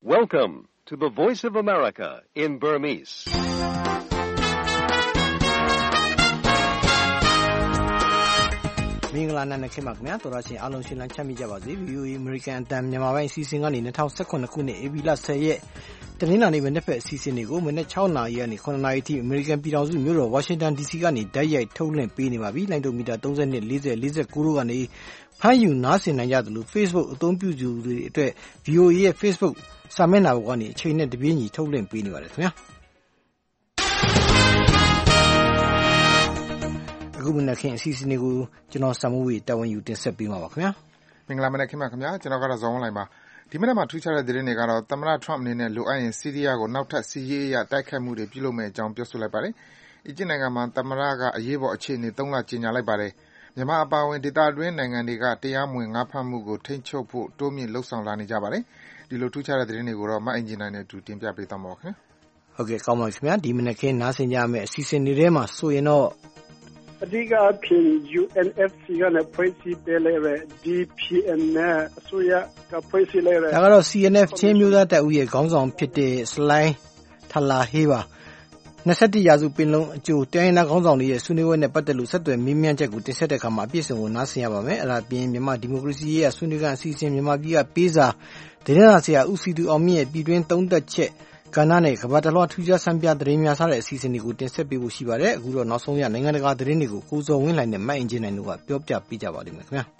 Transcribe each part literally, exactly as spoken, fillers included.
Welcome to the Voice of America in Burmese. ။မင်္ဂလာနံနက်ခင်းပါခင်ဗျာတော်ရရှင်အားလုံးရှင်လန်းချမ်းမြေ့ကြပါစေ V O A American အတန်မြန်မာပိုင်းအစီအစဉ်ကနေ၂၀၁၇ခုနှစ်ဧပြီလ၁၀ရက်တနင်္လာနေ့မနေ့ဖက်အစီအစဉ်တွေကိုမနေ့၆နာရီကနေ၇နာရီအထိ American ပြည်ထောင်စုမြို့တော် Washington D C ကနေဓာတ်ရိုက်ထုတ်လွှင့်ပေးနေပါပြီလိုင်းဒိုမီတာ၃၂ ၄၀ ၄၉တို့ကနေဖမ်းယူနားဆင်နိုင်ကြသလို Facebook အသုံးပြုသူတွေအတွက် V O A ရဲ့ Facebook စာမျက်နှာပေါ်ကနေအချိန်နဲ့တပြေးညီထုတ်လွှင့်ပေးနေပါတယ်ခင်ဗျာအခုမနက်ခင်းအစီအစဉ်တွေကိုကျွန်တော်စံမိုးဝေတာဝန်ယူတင်ဆက်ပေးမှာပါခင်ဗျာမင်္ဂလာမနက်ခင်းပါခင်ဗျာကျွန်တော်ကတော့ဇောင်းဝင်းလိုင်ပါဒီမနက်မှာထူးခြားတဲ့သတင်းတွေကတော့သမ္မတ Trump အနေနဲ့လိုအပ်ရင်ဆီးရီးယားကိုနောက်ထပ်စီးရေးအရတိုက်ခိုက်မှုတွေပြုလုပ်မယ့်အကြောင်းပြောဆိုလိုက်ပါတယ်အီဂျစ်နိုင်ငံမှာသမ္မတကအရေးပေါ်အခြေအနေ၃လကြေညာလိုက်ပါတယ်မြန်မာအပါအဝင်ဒေသတွင်းနိုင်ငံတွေကတရားမဝင်ငါးဖမ်းမှုကိုထိန်းချုပ်ဖို့တိုးမြင့်လှုံ့ဆော်လာနေကြပါတယ်ဒီလိုထူးခြားတဲ့သတင်းတွေကိုတော့မအင်ဂျင်နိုင်နဲ့အတူတင်ပြပေးသွားမှာပါခင်ဗျာဟုတ်ကဲ့ကောင်းပါခင်ဗျာဒီမနက်ခင်းနားဆင်ကြမယ့်အစီအစဉ်တွေထဲမှာဆိုရင်တော့အဓိကအဖြစ် U N F C ကလည်းဖွဲ့စည်းပေးလိုက်တဲ့ D P N နဲ့အစိုးရကဖွဲ့စည်းလိုက်တဲ့ဒါကတော့ C N F ချင်းမျိုးသားတပ်ဦးရဲ့ခေါင်းဆောင်ဖြစ်တဲ့ Sly Thalahey ပါ၂၁ရာစုပင်လုံးအကျိုးတိုင်းနာခေါင်းဆောင်တွေရဲ့ဆွေးနွေးပွဲနဲ့ပတ်သက်လို့ဆက်သွယ်မေးမြန်းချက်ကိုတင်ဆက်တဲ့အခါမှာအပြည့်အစုံကိုနားဆင်ရပါမယ်အဲ့ဒါပြင်မြန်မာဒီမိုကရေစီရဲ့ဆွေးနွေးခန်းအစီအစဉ်မြန်မာပြည်ကပေးစာဒေသနာဆရာဦးစီသူအောင်မြင့်ရဲ့ပြည်တွင်းသုံးသက်ချက်ကဏ္ဍနဲ့ကမ္ဘာတလွှားထူးခြားဆန်းပြသတင်းများစားတဲ့အစီအစဉ်တွေကိုတင်ဆက်ပေးဖို့ရှိပါတယ်အခုတော့နောက်ဆုံးရနိုင်ငံတကာသတင်းတွေကိုကိုစောဝင်းလှိုင်နဲ့မတ်အင်ဂျင်နိုင်တို့ကပြောပြပေးကြပါလိမ့်မယ်ခင်ဗျာ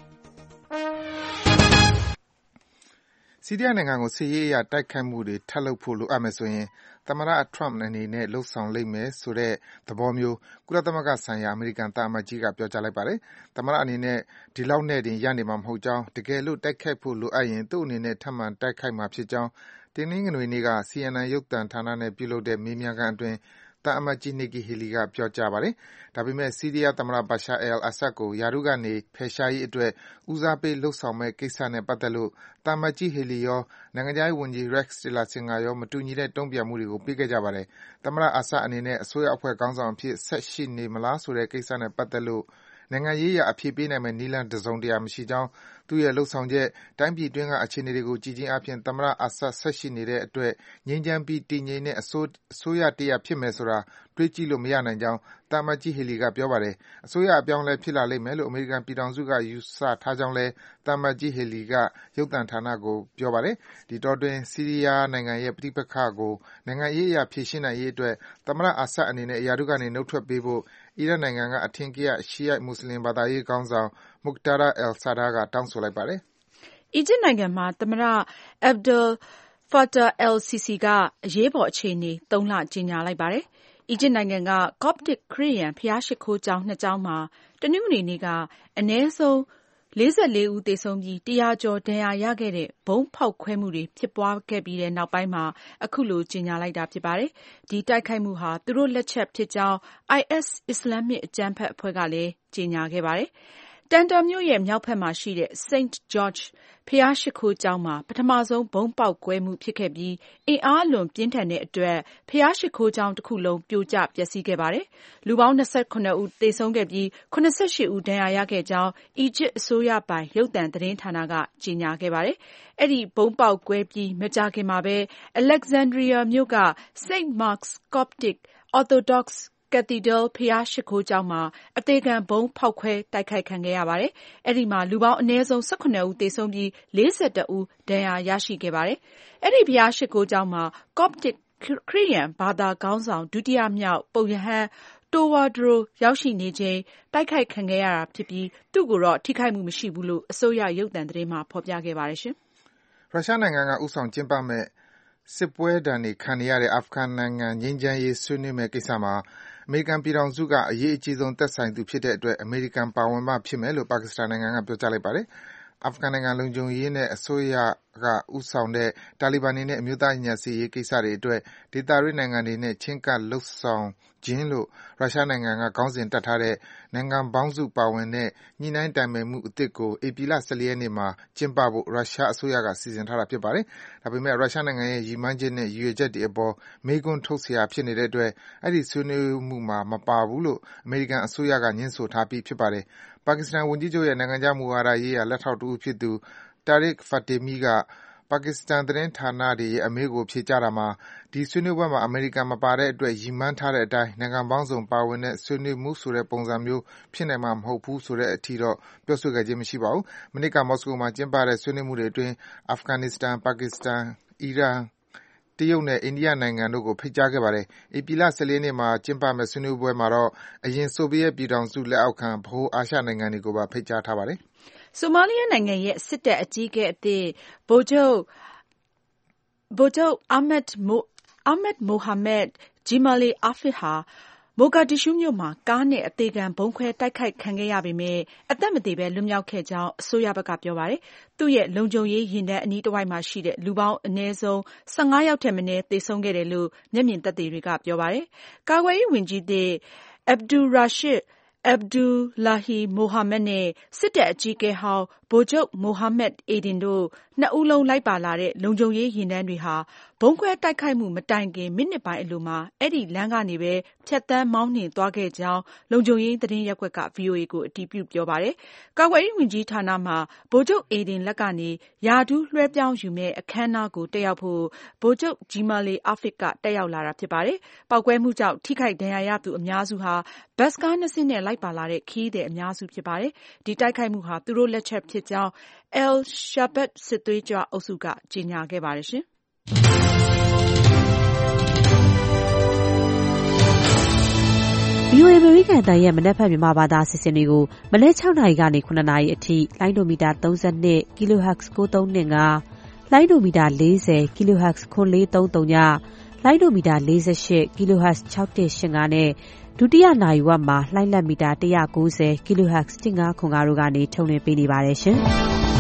ဆီးရီးယားနိုင်ငံကိုစစ်ရေးအရတိုက်ခိုက်မှုတွေထပ်လုပ်ဖို့လိုအပ်မယ်ဆိုရင်သမ္မတ Trump အနေနဲ့လှုံ့ဆော်လိမ့်မယ်ဆိုတဲ့သဘောမျိုးကုလသမဂ္ဂဆိုင်ရာအမေရိကန်သံအမတ်ကြီးကပြောကြားလိုက်ပါတယ်။သမ္မတအနေနဲ့ဒီလောက်နဲ့တင်ရပ်နေမှာမဟုတ်ကြောင်းတကယ်လို့တိုက်ခိုက်ဖို့လိုအပ်ရင်သူ့အနေနဲ့ထပ်မံတိုက်ခိုက်မှာဖြစ်ကြောင်းတင်းနှင်းငွေနေ့က C N N ရုပ်သံဌာနနဲ့ပြုလုပ်တဲ့မေးမြန်းခန်းအတွင်းသံအမတ်ကြီး Nikki Haley ကပြောကြားပါတယ်။ဒါပေမဲ့ဆီးရီးယားသမ္မတ Bashar al-Assad ကိုယာရုကနေဖယ်ရှားရေးအတွက်ဦးစားပေးလှုံ့ဆော်မယ့်ကိစ္စနဲ့ပတ်သက်လို့သံအမတ်ကြီး Haley ရောနိုင်ငံခြားရေးဝန်ကြီး Rex Tillerson ကရောမတူညီတဲ့တုံ့ပြန်မှုတွေကိုပေးခဲ့ကြပါတယ်။သမ္မတ Assad အနေနဲ့အစိုးရအဖွဲ့ခေါင်းဆောင်အဖြစ်ဆက်ရှိနေမလားဆိုတဲ့ကိစ္စနဲ့ပတ်သက်လို့နိုင်ငံရေးအရအဖြေပေးနိုင်မယ့်နည်းလမ်းတစုံတရာမရှိကြောင်းသူ့ရဲ့လုပ်ဆောင်ချက်တိုင်းပြည်တွင်းကအခြေအနေတွေကိုကြည်ချင်းအပြင်သမ္မတ Assad ဆက်ရှိနေတဲ့အတွက်ငြိမ်းချမ်းပြီးတည်ငြိမ်တဲ့အစိုးအစိုးရတရဖြစ်မယ်ဆိုတာတွေးကြည့်လို့မရနိုင်ကြောင်းသံအမတ်ကြီး Haley ကပြောပါတယ်အစိုးရအပြောင်းလဲဖြစ်လာလိမ့်မယ်လို့အမေရိကန်ပြည်ထောင်စုကယူဆထားကြောင်းလဲသံအမတ်ကြီး Haley ကရုပ်သံဌာနကိုပြောပါတယ်ဒီတော့တွင်ဆီးရီးယားနိုင်ငံရဲ့ပြည်ပခါကိုနိုင်ငံရေးအရာဖြေရှင်းနိုင်ရေးအတွက်သမ္မတ Assad အနေနဲ့ရာထူးကနေနှုတ်ထွက်ပေးဖို့အီရတ်နိုင်ငံကအထင်ကရရှီယိုက်မွတ်ဆလင်ဘာသာရေးခေါင်းဆောင် Muqtada al-Sadr ကတောင်းဆိုလိုက်ပါတယ်အီဂျစ်နိုင်ငံမှာသမ္မတ Abdel Fattah el-Sisi ကအရေးပေါ်အခြေအနေသုံးလကြေညာလိုက်ပါတယ်။အီဂျစ်နိုင်ငံက Coptic ခရစ်ယာန်ဘုရားရှိခိုးကျောင်းနှစ်ကျောင်းမှာတနင်္ဂနွေနေ့ကအနည်းဆုံးလေးဆယ့်လေးဦးသေဆုံးပြီးတရာကျော်ဒဏ်ရာရခဲ့တဲ့ဗုံးဖောက်ခွဲမှုတွေဖြစ်ပွားခဲ့ပြီးတဲ့နောက်ပိုင်းမှာအခုလိုကြေညာလိုက်တာဖြစ်ပါတယ်။ဒီတိုက်ခိုက်မှုဟာသူတို့လက်ချက်ဖြစ်ကြောင်း I S အစ္စလာမ်မစ်အကြမ်းဖက်အဖွဲ့ကလည်းကြေညာခဲ့ပါတယ်။တန်တာမြို့ရဲ့မြောက်ဘက်မှာရှိတဲ့ Saint George ဘုရားရှိခိုးကျောင်းမှာပထမဆုံးဗုံးပေါက်ကွဲမှုဖြစ်ခဲ့ပြီးအင်အားအလွန်ပြင်းထန်တဲ့အတွက်ဘုရားရှိခိုးကျောင်းတစ်ခုလုံးပြိုကျပျက်စီးခဲ့ပါတယ်။လူပေါင်း၂၇ဦးသေဆုံးခဲ့ပြီး၇၈ဦးဒဏ်ရာရခဲ့ကြောင်းအီဂျစ်အစိုးရပိုင်ရုပ်သံသတင်းဌာနကကြေညာခဲ့ပါတယ်။အဲဒီဗုံးပေါက်ကွဲပြီးမကြာခင်မှာပဲ Alexandria မြို့က Saint Mark's Coptic Orthodox Cathedral ဘုရားရှိခိုးကျောင်းမှာအသေခံဗုံးဖောက်ခွဲတိုက်ခိုက်ခံခဲ့ရပါတယ်။အဲဒီမှာလူပေါင်းအနည်းဆုံး၁၇ဦးသေဆုံးပြီး၄၁ဦးဒဏ်ရာရရှိခဲ့ပါတယ်။အဲဒီဘုရားရှိခိုးကျောင်းမှာ Coptic ခရစ်ယာန်ဘာသာခေါင်းဆောင်ဒုတိယမြောက်ပုပ်ရဟန်းTawadro ရောက်ရှိနေချိန်တိုက်ခိုက်ခံခဲ့ရတာဖြစ်ပြီးသူ့ကိုတော့ထိခိုက်မှုမရှိဘူးလို့အစိုးရရုပ်သံသတင်းမှာဖော်ပြခဲ့ပါတယ်ရှင်။ရုရှားနိုင်ငံကဦးဆောင်ကျင်းပမဲ့စစ်ပွဲဒဏ်တွေခံနေရတဲ့အာဖဂန်နိုင်ငံငြိမ်းချမ်းရေးဆွေးနွေးမဲ့ကိစ္စမှာအမေရိကန်ပြည်ထောင်စုကအရေးအကြီးဆုံးသက်ဆိုင်သူဖြစ်တဲ့အတွက်အမေရိကန်ပါဝင်မှဖြစ်မယ်လို့ပါကစ္စတန်နိုင်ငံကပြောကြားလိုက်ပါတယ်။အာဖဂန်နိုင်ငံလုံခြုံရေးနဲ့အစိုးရကဦးဆောင်တဲ့တာလီဘန်တွေနဲ့အမျိုးသားညီညွတ်ရေးကိစ္စတွေအတွက်ဒေသတွင်းနိုင်ငံတွေနဲ့ချင်းကပ်လှုပ်ဆောင်ခြင်းလို့ရုရှားနိုင်ငံကခေါင်းစဉ်တပ်ထားတဲ့နိုင်ငံပေါင်းစုပါဝင်တဲ့ညှိနှိုင်းတိုင်ပင်မှုအသစ်ကိုဧပြီလ၁၄ရက်နေ့မှာကျင်းပဖို့ရုရှားအစိုးရကစီစဉ်ထားတာဖြစ်ပါတယ်။ဒါပေမဲ့ရုရှားနိုင်ငံရဲ့ရည်မှန်းချက်နဲ့ရည်ရွယ်ချက်တွေအပေါ်မေးခွန်းထုတ်စရာဖြစ်နေတဲ့အတွက်အဲဒီဆွေးနွေးမှုမှာမပါဘူးလို့အမေရိကန်အစိုးရကငြင်းဆိုထားပြီးဖြစ်ပါတယ်။ပါကစ္စတန်ဝန်ကြီးချုပ်ရဲ့နိုင်ငံခြားမူဝါဒရေးရာလက်ထောက်တဦးဖြစ်သူ Tariq Fatemi ကပါကစ္စတန်သတင်းဌာနတွေရဲ့အမေးကိုဖြေကြားတာမှာဒီဆွေးနွေးပွဲမှာအမေရိကန်မပါတဲ့အတွက်ရည်မှန်းထားတဲ့အတိုင်းနိုင်ငံပေါင်းစုံပါဝင်တဲ့ဆွေးနွေးမှုဆိုတဲ့ပုံစံမျိုးဖြစ်နိုင်မှာမဟုတ်ဘူးဆိုတဲ့အထိတော့ပြောဆိုခဲ့ခြင်းမရှိပါဘူး။မနေ့ကမော်စကိုမှာကျင်းပတဲ့ဆွေးနွေးမှုတွေအတွင်းအာဖဂန်နစ္စတန်၊ပါကစ္စတန်၊အီရန်၊တရုတ်နဲ့အိန္ဒိယနိုင်ငံတို့ကိုဖိတ်ကြားခဲ့ပါတယ်။ဧပြီလ၁၄ရက်နေ့မှာကျင်းပမယ့်ဆွေးနွေးပွဲမှာတော့အရင်ဆိုဗီယက်ပြည်ထောင်စုလက်အောက်ခံဗဟိုအာရှနိုင်ငံတွေကိုပါဖိတ်ကြားထားပါတယ်။ဆိုမာလီယာနိုင်ငံရဲ့စစ်တပ်အကြီးအကဲအသစ်ဗိုလ်ချုပ်ဗိုလ်ချုပ်အာမက်အာမက်မိုဟာမက်ဂျီမာလီအာဖစ်ဟာမိုဂါဒစ်ရှူးမြို့မှာကားနဲ့အသေခံဗုံးခွဲတိုက်ခိုက်ခံခဲ့ရပေမယ့်အသက်မသေဘဲလွတ်မြောက်ခဲ့ကြောင်းအစိုးရဘက်ကပြောပါတယ်။သူ့ရဲ့လုံခြုံရေးယာဉ်တန်းအနီးတဝိုက်မှာရှိတဲ့လူပေါင်းအနည်းဆုံး၁၅ယောက်ထက်မနည်းသေဆုံးခဲ့တယ်လို့မျက်မြင်သက်သေတွေကပြောပါတယ်။ကာကွယ်ရေးဝန်ကြီးသစ်အဗ်ဒူရာရှစ်အဗ်ဒူလာဟီမိုဟာမက်နဲ့စစ်တပ်အကြီးအကဲဟောင်းဗိုလ်ချုပ်မိုဟာမက်အေဒင်တို့နှစ်ဦးလုံးလိုက်ပါလာတဲ့လုံခြုံရေးယာဉ်တန်းတွေဟာဗုံးခွဲတိုက်ခိုက်မှုမတိုင်ခင်မိနစ်ပိုင်းအလိုမှာအဲဒီလမ်းကနေပဲဖြတ်သန်းမောင်းနှင်သွားခဲ့ကြောင်းလုံခြုံရေးသတင်းရပ်ကွက်က ဗွီအိုအေ ကိုအတည်ပြုပြောပါတယ်။ကာကွယ်ရေးဝန်ကြီးဌာနမှာဗိုလ်ချုပ်အေဒင်လက်ကနေရာထူးလွှဲပြောင်းယူမယ့်အခမ်းအနားကိုတက်ရောက်ဖို့ဗိုလ်ချုပ်ဂျီမာလီအာဖစ်ကတက်ရောက်လာတာဖြစ်ပါတယ်။ပေါက်ကွဲမှုကြောင့်ထိခိုက်ဒဏ်ရာရသူအများစုဟာဘတ်စ်ကားနှစ်စီးနဲ့လိုက်ပါလာတဲ့ခရီးသည်အများစုဖြစ်ပါတယ်။ဒီတိုက်ခိုက်မှုဟာသူတို့လက်ချက်ဖြစ်ကြောင်း Al-Shabaab စစ်သွေးကြွအုပ်စုကကြေညာခဲ့ပါတယ်ရှင်။ဗွီအိုအေ အမေရိကန်အသံရဲ့မနက်ဖြန်မြန်မာဘာသာအစီအစဉ်တွေကိုမနက်၆နာရီကနေ၇နာရီအထိလိုင်းဒိုမီတာ၃၂ Kilohertz ၉၃၂၅ လိုင်းဒိုမီတာ၄၀ Kilohertz ၉၄၃၃ည လိုင်းဒိုမီတာ၄၈ Kilohertz ၆၁၈၅နဲ့ဒုတိယနာရီဝက်မှာလှိုင်းလက်မီတာ၁၉၀ Kilohertz ၁၅ခွန်၅တို့ကနေထုတ်လွှင့်ပေးနေပါတယ်ရှင်။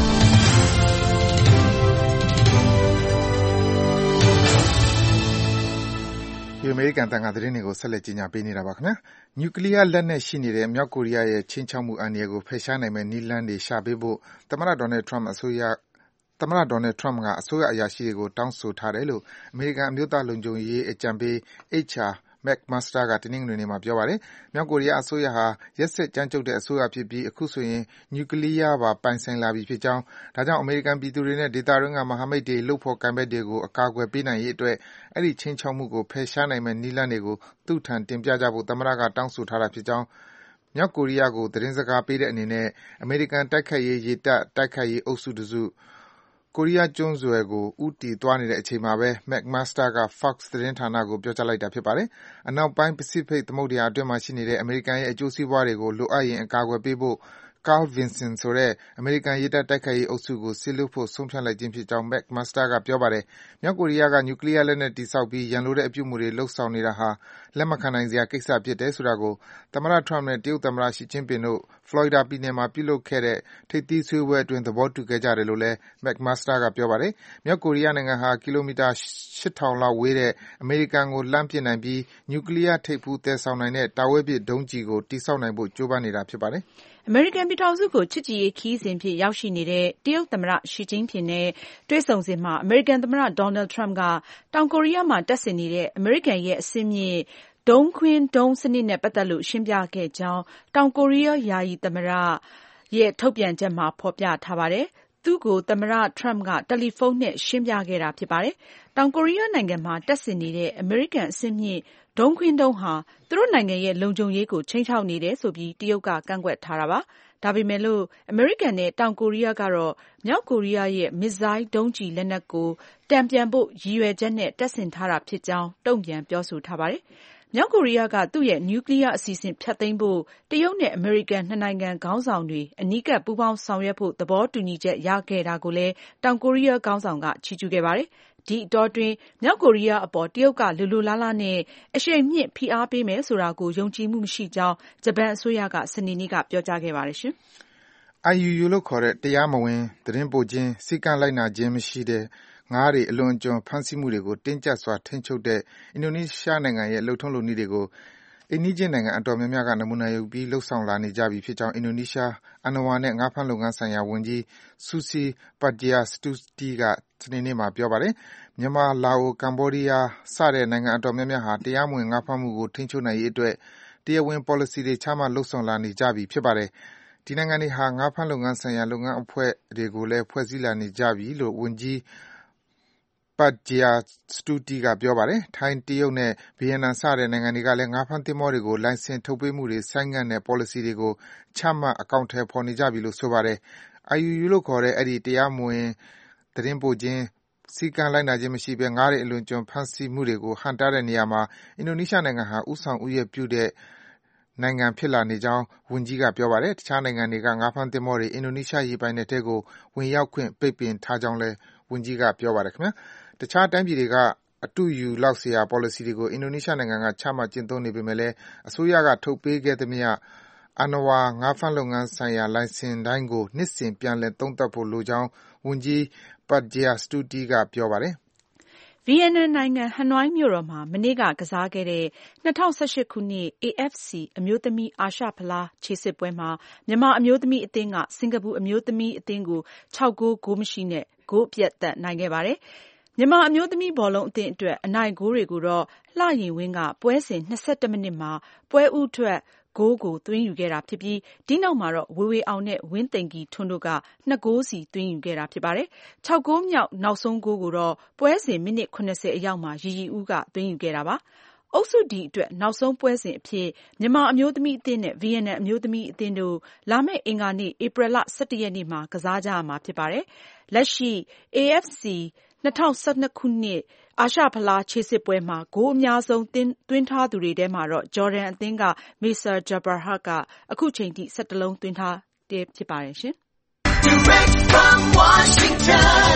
ဒီအမေရိကန်တန်ခါသတင်းတွေကိုဆက်လက်ကြီးညာပေးနေတာပါခင်ဗျာ။နျူကလ িয়ার လက်နက်ရှိနေတဲ့မြောက်ကိုရီးယားရဲ့ချင်းချောက်မှုအန္တရာယ်ကိုဖယ်ရှားနိုင်မယ့်နည်းလမ်းတွေရှာပေးဖို့သမ္မတဒေါ်နယ်ထရမ့်အစိုးရသမ္မတဒေါ်နယ်ထရမ့်ကအစိုးရအရာရှိတွေကိုတောင်းဆိုထားတယ်လို့အမေရိကန်အမျိုးသားလုံခြုံရေးအကြံပေး H R McMaster ကတနင်္ဂနွေနေ့မှာပြောပါတယ်။မြောက်ကိုရီးယားအစိုးရဟာရက်စက်ကြမ်းကြုတ်တဲ့အစိုးရဖြစ်ပြီးအခုဆိုရင်နျူကလ িয়ার ပါပိုင်ဆိုင်လာပြီဖြစ်ကြောင်းဒါကြောင့်အမေရိကန်ပြည်သူတွေနဲ့ဒေသတွင်းကမဟာမိတ်တွေလုပ်ဖော်ကိုင်ဘက်တွေကိုအကာအကွယ်ပေးနိုင်ရေးအတွက်အဲဒီချင်းချောက်မှုကိုဖယ်ရှားနိုင်မယ့်နည်းလမ်းတွေကိုသူ့ထံတင်ပြကြဖို့သမ္မတကတောင်းဆိုထားတာဖြစ်ကြောင်းမြောက်ကိုရီးယားကိုသတင်းစကားပေးတဲ့အနေနဲ့အမေရိကန်တိုက်ခိုက်ရေးရေတပ်တိုက်ခိုက်ရေးအုပ်စုတစုကိုရီးယားကျွန်းဆွယ်ကိုဦးတည်သွားနေတဲ့အချိန်မှာပဲ McMaster က Fox သတင်းဌာနကိုပြောကြားလိုက်တာဖြစ်ပါတယ်။အနောက်ပိုင်းပစိဖိတ်သမုဒ္ဒရာအတွင်းမှာရှိနေတဲ့အမေရိကန်ရဲ့အကျိုးစီးပွားတွေကိုလိုအပ်ရင်အကာအကွယ်ပေးဖို့ Carl Vinson ဆိုတဲ့အမေရိကန်ရေတပ်တိုက်ခိုက်ရေးအုပ်စုကိုစေလွှတ်ဖို့ဆုံးဖြတ်လိုက်ခြင်းဖြစ်ကြောင်း McMaster ကပြောပါတယ်။မြောက်ကိုရီးယားကနျူကလ িয়ার လက်နက်တည်ဆောက်ပြီးရန်လိုတဲ့အပြုအမူတွေလုပ်ဆောင်နေတာဟာလက်မခံနိုင်စရာကိစ္စဖြစ်တယ်ဆိုတာကိုသမ္မတထရမ့်နဲ့တရုတ်သမ္မတရှီကျင့်ပင်တို့ဖလော်ရီဒါပြည်နယ်မှာပြုလုပ်ခဲ့တဲ့ထိပ်သီးစည်းဝေးပွဲအတွင်းသဘောတူခဲ့ကြတယ်လို့လည်း McMaster ကပြောပါတယ်။မြောက်ကိုရီးယားနိုင်ငံဟာကီလိုမီတာရှစ်ထောင်လောက်ဝေးတဲ့အမေရိကန်ကိုလှမ်းပစ်နိုင်ပြီးနျူကလ িয়ার ထိပ်ဖူးသယ်ဆောင်နိုင်တဲ့တာဝေးပစ်ဒုံးကျည်ကိုတည်ဆောက်နိုင်ဖို့ကြိုးပမ်းနေတာဖြစ်ပါတယ်။အမေရိကန်ပြည်ထောင်စုကိုချစ်ကြည်ရေးခရီးစဉ်ဖြင့်ရောက်ရှိနေတဲ့တရုတ်သမ္မတရှီကျင်းဖျင်နဲ့တွေ့ဆုံစဉ်မှာအမေရိကန်သမ္မတဒေါ်နယ်ထရမ့်ကတောင်ကိုရီးယားမှာတပ်ဆင်နေတဲ့အမေရိကန်ရဲ့အဆင့်မြင့်ဒုံးခွင်းဒုံးစနစ်နဲ့ပတ်သက်လို့ရှင်းပြခဲ့ကြောင်းတောင်ကိုရီးယားယာယီသမ္မတရဲ့ထုတ်ပြန်ချက်မှာဖော်ပြထားပါတယ်။သူ့ကိုသမ္မတထရမ့်ကတယ်လီဖုန်းနဲ့ရှင်းပြခဲ့တာဖြစ်ပါတယ်။တောင်ကိုရီးယားနိုင်ငံမှာတပ်ဆင်နေတဲ့အမေရိကန်အဆင့်မြင့်ဒုံးခွင်းဒုံးဟာသူတို့နိုင်ငံရဲ့လုံခြုံရေးကိုခြိမ်းခြောက်နေတယ်ဆိုပြီးတရုတ်ကကန့်ကွက်ထားတာပါ။ဒါပေမဲ့လို့အမေရိကန်နဲ့တောင်ကိုရီးယားကတော့မြောက်ကိုရီးယားရဲ့မစ်ဇိုင်းဒုံးကျည်လက်နက်ကိုတန်ပြန်ဖို့ရည်ရွယ်ချက်နဲ့တပ်ဆင်ထားတာဖြစ်ကြောင်းတုံ့ပြန်ပြောဆိုထားပါတယ်။မြောက်ကိုရီးယားကသူ့ရဲ့နျူကလ িয়ার အစီအစဉ်ဖျက်သိမ်းဖို့တရုတ်နဲ့အမေရိကန်နှစ်နိုင်ငံခေါင်းဆောင်တွေအနီးကပ်ပူးပေါင်းဆောင်ရွက်ဖို့သဘောတူညီချက်ရခဲ့တာကိုလည်းတောင်ကိုရီးယားခေါင်းဆောင်ကချီးကျူးခဲ့ပါတယ်။ဒီအတောအတွင်းမြောက်ကိုရီးယားအပေါ်တရုတ်ကလိုလိုလားလားနဲ့အရှိန်မြင့်ဖိအားပေးမယ်ဆိုတာကိုယုံကြည်မှုမရှိကြောင်းဂျပန်အစိုးရကစနေနေ့ကပြောကြားခဲ့ပါတယ်ရှင်။ အိုင် ယူ ယူ လို့ခေါ်တဲ့တရားမဝင်သတင်းပို့ခြင်းစည်းကမ်းလိုက်နာခြင်းမရှိတဲ့ငါးတွေအလွန်အကျွံဖမ်းဆီးမှုတွေကိုတင်းကျပ်စွာထိန်းချုပ်တဲ့အင်ဒိုနီးရှားနိုင်ငံရဲ့လုပ်ထုံးလုပ်နည်းတွေကိုအိမ်နီးချင်းနိုင်ငံအတော်များများကနမူနာယူပြီးလုပ်ဆောင်လာနေကြပြီဖြစ်ကြောင်းအင်ဒိုနီးရှားအဏ္ဏဝါနဲ့ငါးဖမ်းလုပ်ငန်းဆိုင်ရာဝန်ကြီး Susi Pujiastuti ကစနေနေ့မှာပြောပါတယ်။မြန်မာ၊လာအို၊ကမ္ဘောဒီးယားစတဲ့နိုင်ငံအတော်များများဟာတရားမဝင်ငါးဖမ်းမှုကိုထိန်းချုပ်နိုင်ရေးအတွက်တရားဝင်ပေါ်လစီတွေချမှတ်လုပ်ဆောင်လာနေကြပြီဖြစ်ပါတယ်။ဒီနိုင်ငံတွေဟာငါးဖမ်းလုပ်ငန်းဆိုင်ရာလုပ်ငန်းအဖွဲ့တွေကိုလည်းဖွဲ့စည်းလာနေကြပြီလို့ဝန်ကြီးပတ်ဂျီယာစတူတီကပြောပါတယ်။ထိုင်းတရုတ်နဲ့ဗီယက်နမ်စတဲ့နိုင်ငံတွေကလည်းငါးဖမ်းသင်္ဘောတွေကိုလိုင်စင်ထုတ်ပေးမှုတွေဆိုင်းငံ့တဲ့ policy တွေကိုချမှတ်အကောင့်ထဲပေါ်နေကြပြီလို့ဆိုပါတယ်။ အိုင် ယူ ယူ လို့ခေါ်တဲ့အဲဒီတရားမဝင်သတင်းပို့ခြင်းစည်းကမ်းလိုက်နာခြင်းမရှိဘဲငါးတွေအလွန်ကျွံဖမ်းဆီးမှုတွေကိုဟန့်တားတဲ့နေရာမှာအင်ဒိုနီးရှားနိုင်ငံဟာဦးဆောင်ဦးရွက်ပြုတဲ့နိုင်ငံဖြစ်လာနေကြောင်းဝန်ကြီးကပြောပါတယ်။တခြားနိုင်ငံတွေကငါးဖမ်းသင်္ဘောတွေအင်ဒိုနီးရှားရေပိုင်နက်ထဲကိုဝင်ရောက်ခွင့်ပိတ်ပင်ထားကြောင်းလည်းဝန်ကြီးကပြောပါတယ်ခင်ဗျာ။တခြားတိုင်းပြည်တွေကအတုယူလောက်စရာ policy တွေကိုအင်ဒိုနီးရှားနိုင်ငံကချမှတ်ကျင့်သုံးနေပေမဲ့လည်းအစိုးရကထုတ်ပေးခဲ့သမျှအာဏာဝါငါးဖမ်းလုပ်ငန်းဆိုင်ရာလိုင်စင်တိုင်းကိုနှစ်စဉ်ပြန်လည်သုံးသပ်ဖို့လိုကြောင်းဝန်ကြီးပတ်ဂျီယာစတူတီကပြောပါတယ်ဗီယက်နမ်နိုင်ငံဟနွိုင်းမြို့တော်မှာမနေ့ကကစားခဲ့တဲ့၂၀၁၈ခုနှစ် အေ အက်ဖ် စီ အမျိုးသမီးအာရှဖလားခြေစစ်ပွဲမှာမြန်မာအမျိုးသမီးအသင်းကစင်ကာပူအမျိုးသမီးအသင်းကိုခြောက်ဂိုးဂိုးမရှိနဲ့ဂိုးအပြတ်သတ်နိုင်ခဲ့ပါတယ်။မြန်မာအမျိုးသမီးဘောလုံးအသင်းအတွက်အနိုင်ဂိုးတွေကိုတော့လှရင်ဝင်းကပွဲစဉ်၂၁မိနစ်မှာပွဲဦးထွက်ဂိုးကိုသွင်းယူခဲ့တာဖြစ်ပြီးဒီနောက်မှာတော့ဝေဝေအောင်နဲ့ဝင်းသိမ်ကီထွန်းတို့ကနှစ်ဂိုးစီသွင်းယူခဲ့တာဖြစ်ပါတယ်။ခြောက်ဂိုးမြောက်နောက်ဆုံးဂိုးကိုတော့ပွဲစဉ်မိနစ်၇၀အရောက်မှာရီရီဦးကသွင်းယူခဲ့တာပါ။အုပ်စု D အတွက်နောက်ဆုံးပွဲစဉ်အဖြစ်မြန်မာအမျိုးသမီးအသင်းနဲ့ဗီယက်နမ်အမျိုးသမီးအသင်းတို့လာမယ့်အင်္ဂါနေ့ဧပြီလ၁၁ရက်နေ့မှာကစားကြရမှာဖြစ်ပါတယ်။လက်ရှိ အေ အက်ဖ် စီ၂၀၁၂ခုနှစ်အာရှဖလားခြေစစ်ပွဲမှာဂိုးအများဆုံးသွင်းထားသူတွေထဲမှာတော့ဂျော်ဒန်အသင်းကမေဆာဂျာဘာဟာကအခုချိန်ထိ၁၁လုံးသွင်းထားတည်းဖြစ်ပါတယ်ရှင်။ Direct from Washington,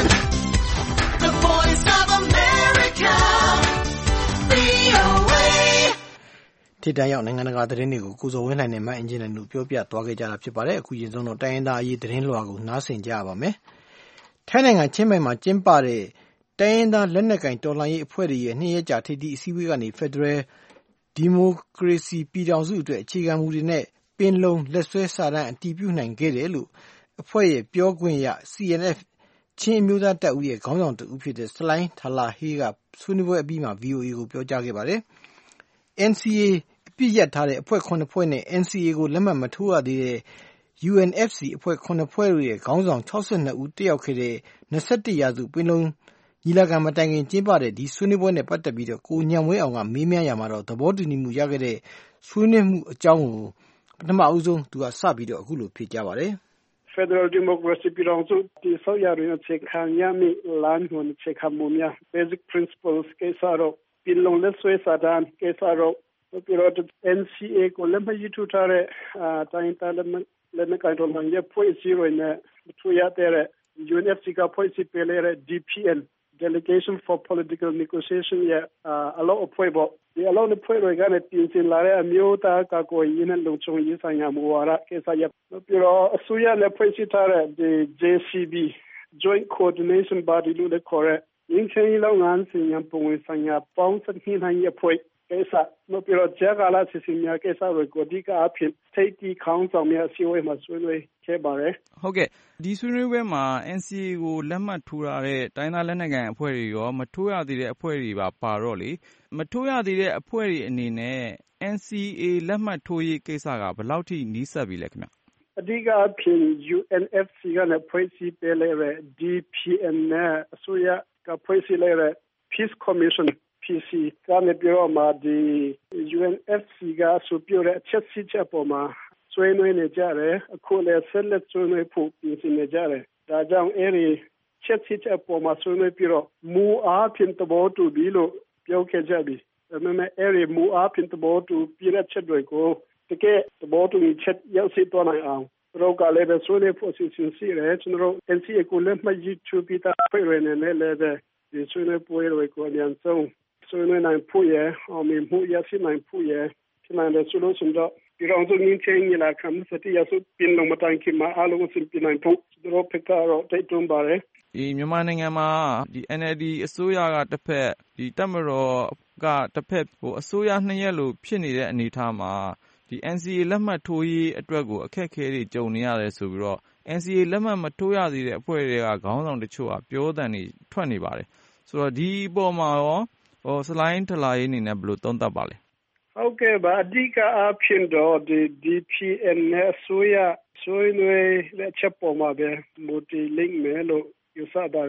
the Voice of America, ဗွီအိုအေထိပ်တန်းရောက်နိုင်ငံတကာသတင်းတွေကိုကိုဇော်ဝင်းလှိုင်နဲ့မအင်ဂျင်နယ်တို့ပြောပြသွားခဲ့ကြတာဖြစ်ပါတယ်။အခုရင်ဆုံးတော့တိုင်းရင်းသားအရေးသတင်းလွှာကိုနားဆင်ကြရပါမယ်။ထိုင်းနိုင်ငံချင်းမိုင်မှာကျင်းပတဲ့တိုင်းရင်းသားလက်နက်ကိုင်တော်လှန်ရေးအဖွဲ့တွေရဲ့နှစ်ရက်ကြာထိပ်သီးအစည်းအဝေးကနေဖက်ဒရယ်ဒီမိုကရေစီပြည်ထောင်စုအတွက်အခြေခံမူတွေနဲ့ပင်လုံလက်စွဲစာတမ်းအတည်ပြုနိုင်ခဲ့တယ်လို့အဖွဲ့ရဲ့ပြောခွင့်ရ စီ အန် အက်ဖ် ချင်းအမျိုးသားတပ်ဦးရဲ့ခေါင်းဆောင်တဦးဖြစ်တဲ့ဆလိုင်းထာလာဟေးကဆွေးနွေးပွဲအပြီးမှာ ဗွီအိုအေ ကိုပြောကြားခဲ့ပါတယ်။ အန် စီ အေ အပြစ်ရပ်ထားတဲ့အဖွဲ့၇ဖွဲ့နဲ့ အန် စီ အေ ကိုလက်မှတ်မထိုးရသေးတဲ့ ယူ အန် အက်ဖ် စီ အဖွဲ့၇ဖွဲ့တို့ရဲ့ခေါင်းဆောင်၆၂ဦးတက်ရောက်ခဲ့တဲ့၂၁ရာစုပင်လုံညီလာခံမတိုင်ခင်ကျင်းပတဲ့ဒီဆွေးနွေးပွဲနဲ့ပတ်သက်ပြီးတော့ကိုညံဝင်းအောင်ကမေးမြန်းရာမှာတော့သဘောတူညီမှုရခဲ့တဲ့ဆွေးနွေးမှုအကြောင်းကိုပထမဦးဆုံးသူကစပြီးတော့အခုလိုဖြေကြားပါတယ်။ Federal Democracy ပြည်ထောင်စုတည်ဆောက်ရတဲ့အခြေခံရမည့်လမ်းညွှန်အခြေခံမူများ Basic Principles ကိစ္စတော့ပင်လုံလက်စွဲစာတမ်းကိစ္စတော့ပြီးတော့ အန် စီ အေ ကိုလက်မှတ်ရေးထိုးထားတဲ့တိုင်းသားလက်နက်ကိုင်တော်လှန်ရေးအဖွဲ့အစည်းတွေနဲ့ထိုးရတဲ့ ယူ အန် အက်ဖ် စီ ကဖွဲ့စည်းပေးတဲ့ ဒီ ပီ အန် Delegation for Political Negotiation ရဲ့အလုပ်အဖွဲ့ပေါ့ဒီအလုပ်အဖွဲ့တွေကလည်းပြင်ဆင်လာတဲ့အမျိုးသားကာကွယ်ရေးနဲ့လုံခြုံရေးဆိုင်ရာမူဝါဒကိစ္စရပ်ပြီးတော့အစိုးရနဲ့ဖွဲ့စည်းထားတဲ့ ဂျေ စီ ဘီ Joint Coordination Body လို့လည်းခေါ်တဲ့ရင်းချင်းလုပ်ငန်းစဉ်ရန်ပုံငွေဆိုင်ရာပေါင်းစပ်ညှိနှိုင်းရေးအဖွဲ့ကိစ္စနောက်ပြီးတော့ကြာကာလစီစဉ်များကိစ္စတွေကိုအဓိကအဖြစ်ထိပ်တီးခေါင်းဆောင်များအစည်းအဝေးမှာဆွေးနွေးခဲ့ပါတယ်ဟုတ်ကဲ့ဒီဆွေးနွေးပွဲမှာ အန် စီ အေ ကိုလက်မှတ်ထိုးထားတဲ့တိုင်းသားလက်နက်ကိုင်အဖွဲ့တွေရောမထိုးရသေးတဲ့အဖွဲ့တွေပါပါတော့လေမထိုးရသေးတဲ့အဖွဲ့တွေအနေနဲ့ အန် စီ အေ လက်မှတ်ထိုးရေးကိစ္စကဘယ်လောက်ထိနီးစပ်ပြီလဲခင်ဗျအဓိကအဖြစ် ယူ အန် အက်ဖ် စီ ကလည်းဖွဲ့စည်းပေးတဲ့ ဒီ ပီ အန် နဲ့အစိုးရကဖွဲ့စည်းလိုက်တဲ့ Peace Commission ပီ စီ ကနေပြီးတော့မှဒီ ယူ အန် အက်ဖ် စီ ကအဆိုပြုတဲ့အချက်စီချက်ပေါ်မှာဆွေးနွေးနေကြတယ်အခုလည်းဆက်လက်ဆွေးနွေးဖို့ပြင်ဆင်နေကြတယ်ဒါကြောင့်အဲဒီချက်စီချက်ပေါ်မှာဆွေးနွေးပြီးတော့မူအားဖြင့်သဘောတူပြီလို့ပြောခဲ့ကြပြီဒါပေမဲ့အဲဒီမူအားဖြင့်သဘောတူပြတဲ့ချက်တွေကိုတကယ်သဘောတူချက်ရောက်ရှိသွားနိုင်အောင်တို့ကလည်းဆွေးနွေးဖို့စီစဉ်စီရဲကျွန်တော် အန် စီ အေ ကိုလည်းမကြည့်ချူပြီးသားဖွဲ့ရနေလည်းဒီဆွေးနွေးပွဲတွေကိုအများဆုံးဆွေးနွေးနိုင်ဖို့ရအောင်မြင်မှုရရှိနိုင်ဖို့ရဖြစ်နိုင်တဲ့ဆိုလို့ဆိုတော့ပြည်တော်စုငင်းချင်းညီလာခံစတိရစုပင်လုံးမတိုင်ခင်မှာအားလုံးအစဉ်ပြနိုင်ဖို့တို့ဖက်ကတော့တိုက်တွန်းပါတယ်ဒီမြန်မာနိုင်ငံမှာဒီ အန် အယ်လ် ဒီ အစိုးရကတစ်ဖက်ဒီတပ်မတော်ကတစ်ဖက်ဟိုအစိုးရနှစ်ရက်လို့ဖြစ်နေတဲ့အနေအထားမှာဒီ အန် စီ အေ လက်မှတ်ထိုးရေးအတွက်ကိုအခက်အခဲတွေကြုံနေရတယ်ဆိုပြီးတော့ အန် စီ အေ လက်မှတ်မထိုးရသေးတဲ့အဖွဲ့တွေကခေါင်းဆောင်တချို့ကပြောသံတွေထွက်နေပါတယ်ဆိုတော့ဒီအပေါ်မှာရောဟိုစလိုင်းထလာရေးအနေနဲ့ဘယ်လိုသုံးသပ်ပါလဲဟုတ်ကဲ့ပါအဓိကအဖြစ်တော့ဒီ ဒီ ပီ အန် နဲ့ဆိုရဆွေးနွေးတဲ့ချက်ပေါ်မှာပဲမူတည်လိမ့်မယ်လို့ယူဆပါတယ်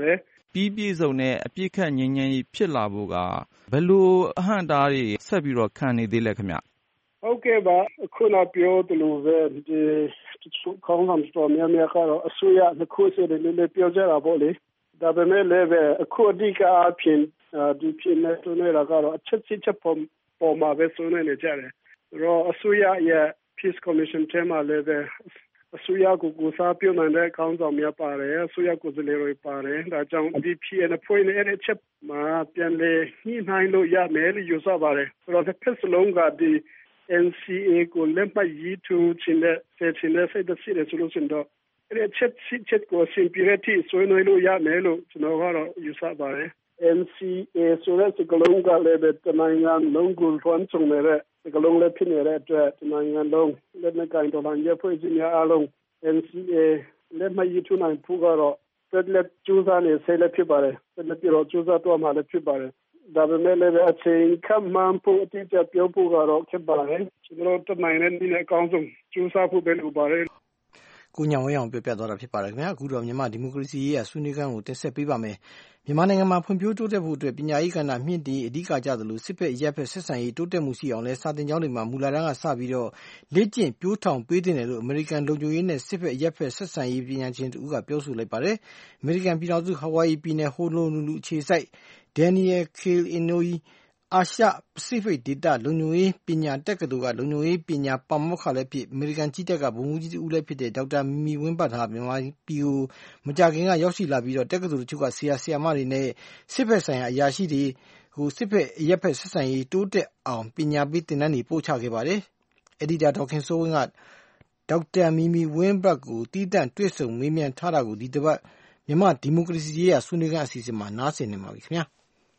ပြီးပြည့်စုံတဲ့အပြည့်ခတ်ငြိမ်းချမ်းရေးဖြစ်လာဖို့ကဘယ်လိုအဟန့်အတားတွေဆက်ပြီးတော့ခံနေသေးလဲခင်ဗျဟုတ်ကဲ့ပါခုနပြောသလိုပဲဒီခေါင်းဆောင်တော်များများကတော့အစိုးရနှစ်ခုစီတယ်လည်းပြောကြတာပေါ့လေဒါပေမဲ့လည်းပဲအခုအဓိကအဖြစ်ဒီဖြစ်နေဆိုနေတာကတော့အချက်ချင်းချက်ပေါ်ပေါ်မှာပဲဆိုနေကြတယ်တော့အစိုးရရဲ့ Peace Commission ထဲမှာလည်းပဲအစိုးရကိုကိုစားပြုနိုင်တဲ့ခေါင်းဆောင်များပါတယ်အစိုးရကိုယ်စားလှယ်တွေပါတယ်ဒါကြောင့် D P N အဖွဲ့နဲ့အဲ့ချက်မှာပြန်လေညှိနှိုင်းလို့ရမယ်လို့ယူဆပါတယ်ဆိုတော့တစ်ဖက်စလုံးကဒီ N C A ကိုလက်မှတ်ရေးထိုးခြင်းနဲ့ဆက်ခြင်းနဲ့ဆက်တဲ့စီးဆိုလို့ဆိုတော့အဲ့ချက်ချက်ကို simplicity ဆွေးနွေးလို့ရမယ်လို့ကျွန်တော်ကတော့ယူဆပါတယ် N C A ဆိုတဲ့စကားလုံးကလည်းပဲတနိုင်ငံလုံးကိုထွန်းချုံနေတဲ့စကားလုံးလည်းဖြစ်နေတဲ့အတွက်တနိုင်ငံလုံးလက်နက်ကိုင်တော်လှန်ရေးဖွဲ့စည်းများအလုံး N C A လက်မှတ်ရေးထိုးနိုင်ဖို့ကတော့ဆက်လက်ကြိုးစားနေဆက်လက်ဖြစ်ပါတယ်ဆက်လက်ပြီးတော့ကြိုးစားတော့မှလည်းဖြစ်ပါတယ်ဒါပေမဲ့လည်းအချိန်ခန့်မှန်ဖို့အတိအကျပြောဖို့ကတော့ဖြစ်ပါတယ်ကျွန်တော်တို့နိုင်ငံနဲ့အကောင်းဆုံးကြိုးစားဖို့ပဲလိုပါတယ်ကိုညောင်ဝင်းအောင်ပြောပြသွားတာဖြစ်ပါတယ်ခင်ဗျာအခုတော့မြန်မာဒီမိုကရေစီရေးရဆွေးနွေးခန်းကိုတင်ဆက်ပေးပါမယ်မြန်မာနိုင်ငံမှာဖွံ့ဖြိုးတိုးတက်ဖို့အတွက်ပညာရေးကဏ္ဍမြင့်တင်အဓိကကျသလိုစစ်ဖက်ရပ်ဖက်ဆက်ဆံရေးတိုးတက်မှုရှိအောင်လဲစာသင်ကျောင်းတွေမှာမူလာတန်းကစပြီးတော့လေ့ကျင့်ပြိုးထောင်ပေးတင်တယ်လို့အမေရိကန်လုံခြုံရေးနဲ့စစ်ဖက်ရပ်ဖက်ဆက်ဆံရေးပညာရှင်တို့ကပြောဆိုလိုက်ပါတယ်အမေရိကန်ပြည်ထောင်စုဟာဝိုင်ယီပြည်နယ်ဟိုလိုနူလူအခြေစိုက် Daniel Kiel Inouye အာရှပစိဖိတ်ဒေသလုံခြုံရေးပညာတက္ကသိုလ်ကလုံခြုံရေးပညာပါမောက္ခလည်းဖြစ်အမေရိကန်ကြီးတပ်ကဗိုလ်မှူးကြီးဦးလည်းဖြစ်တဲ့ဒေါက်တာမီမီဝင်းပတ်ဟာမြန်မာပြည်ကိုမကြာခင်ကရောက်ရှိလာပြီးတော့တက္ကသိုလ်တချို့ကဆရာဆရာမတွေနဲ့စစ်ဘက်ဆိုင်ရာအရာရှိတွေဟိုစစ်ဘက်ရပ်ဘက်ဆက်ဆံရေးတိုးတက်အောင်ပညာပေးသင်တန်းတွေပို့ချခဲ့ပါတယ်။အက်ဒီတာဒေါက်ခင်စိုးဝင်းကဒေါက်တာမီမီဝင်းပတ်ကိုတီးတန့်တွေ့ဆုံမေးမြန်းထားတာကိုဒီတစ်ပတ်မြန်မာဒီမိုကရေစီရေးရာဆွေးနွေးခန်းအစီအစဉ်မှာနားဆင်နေပါပြီခင်ဗျာ။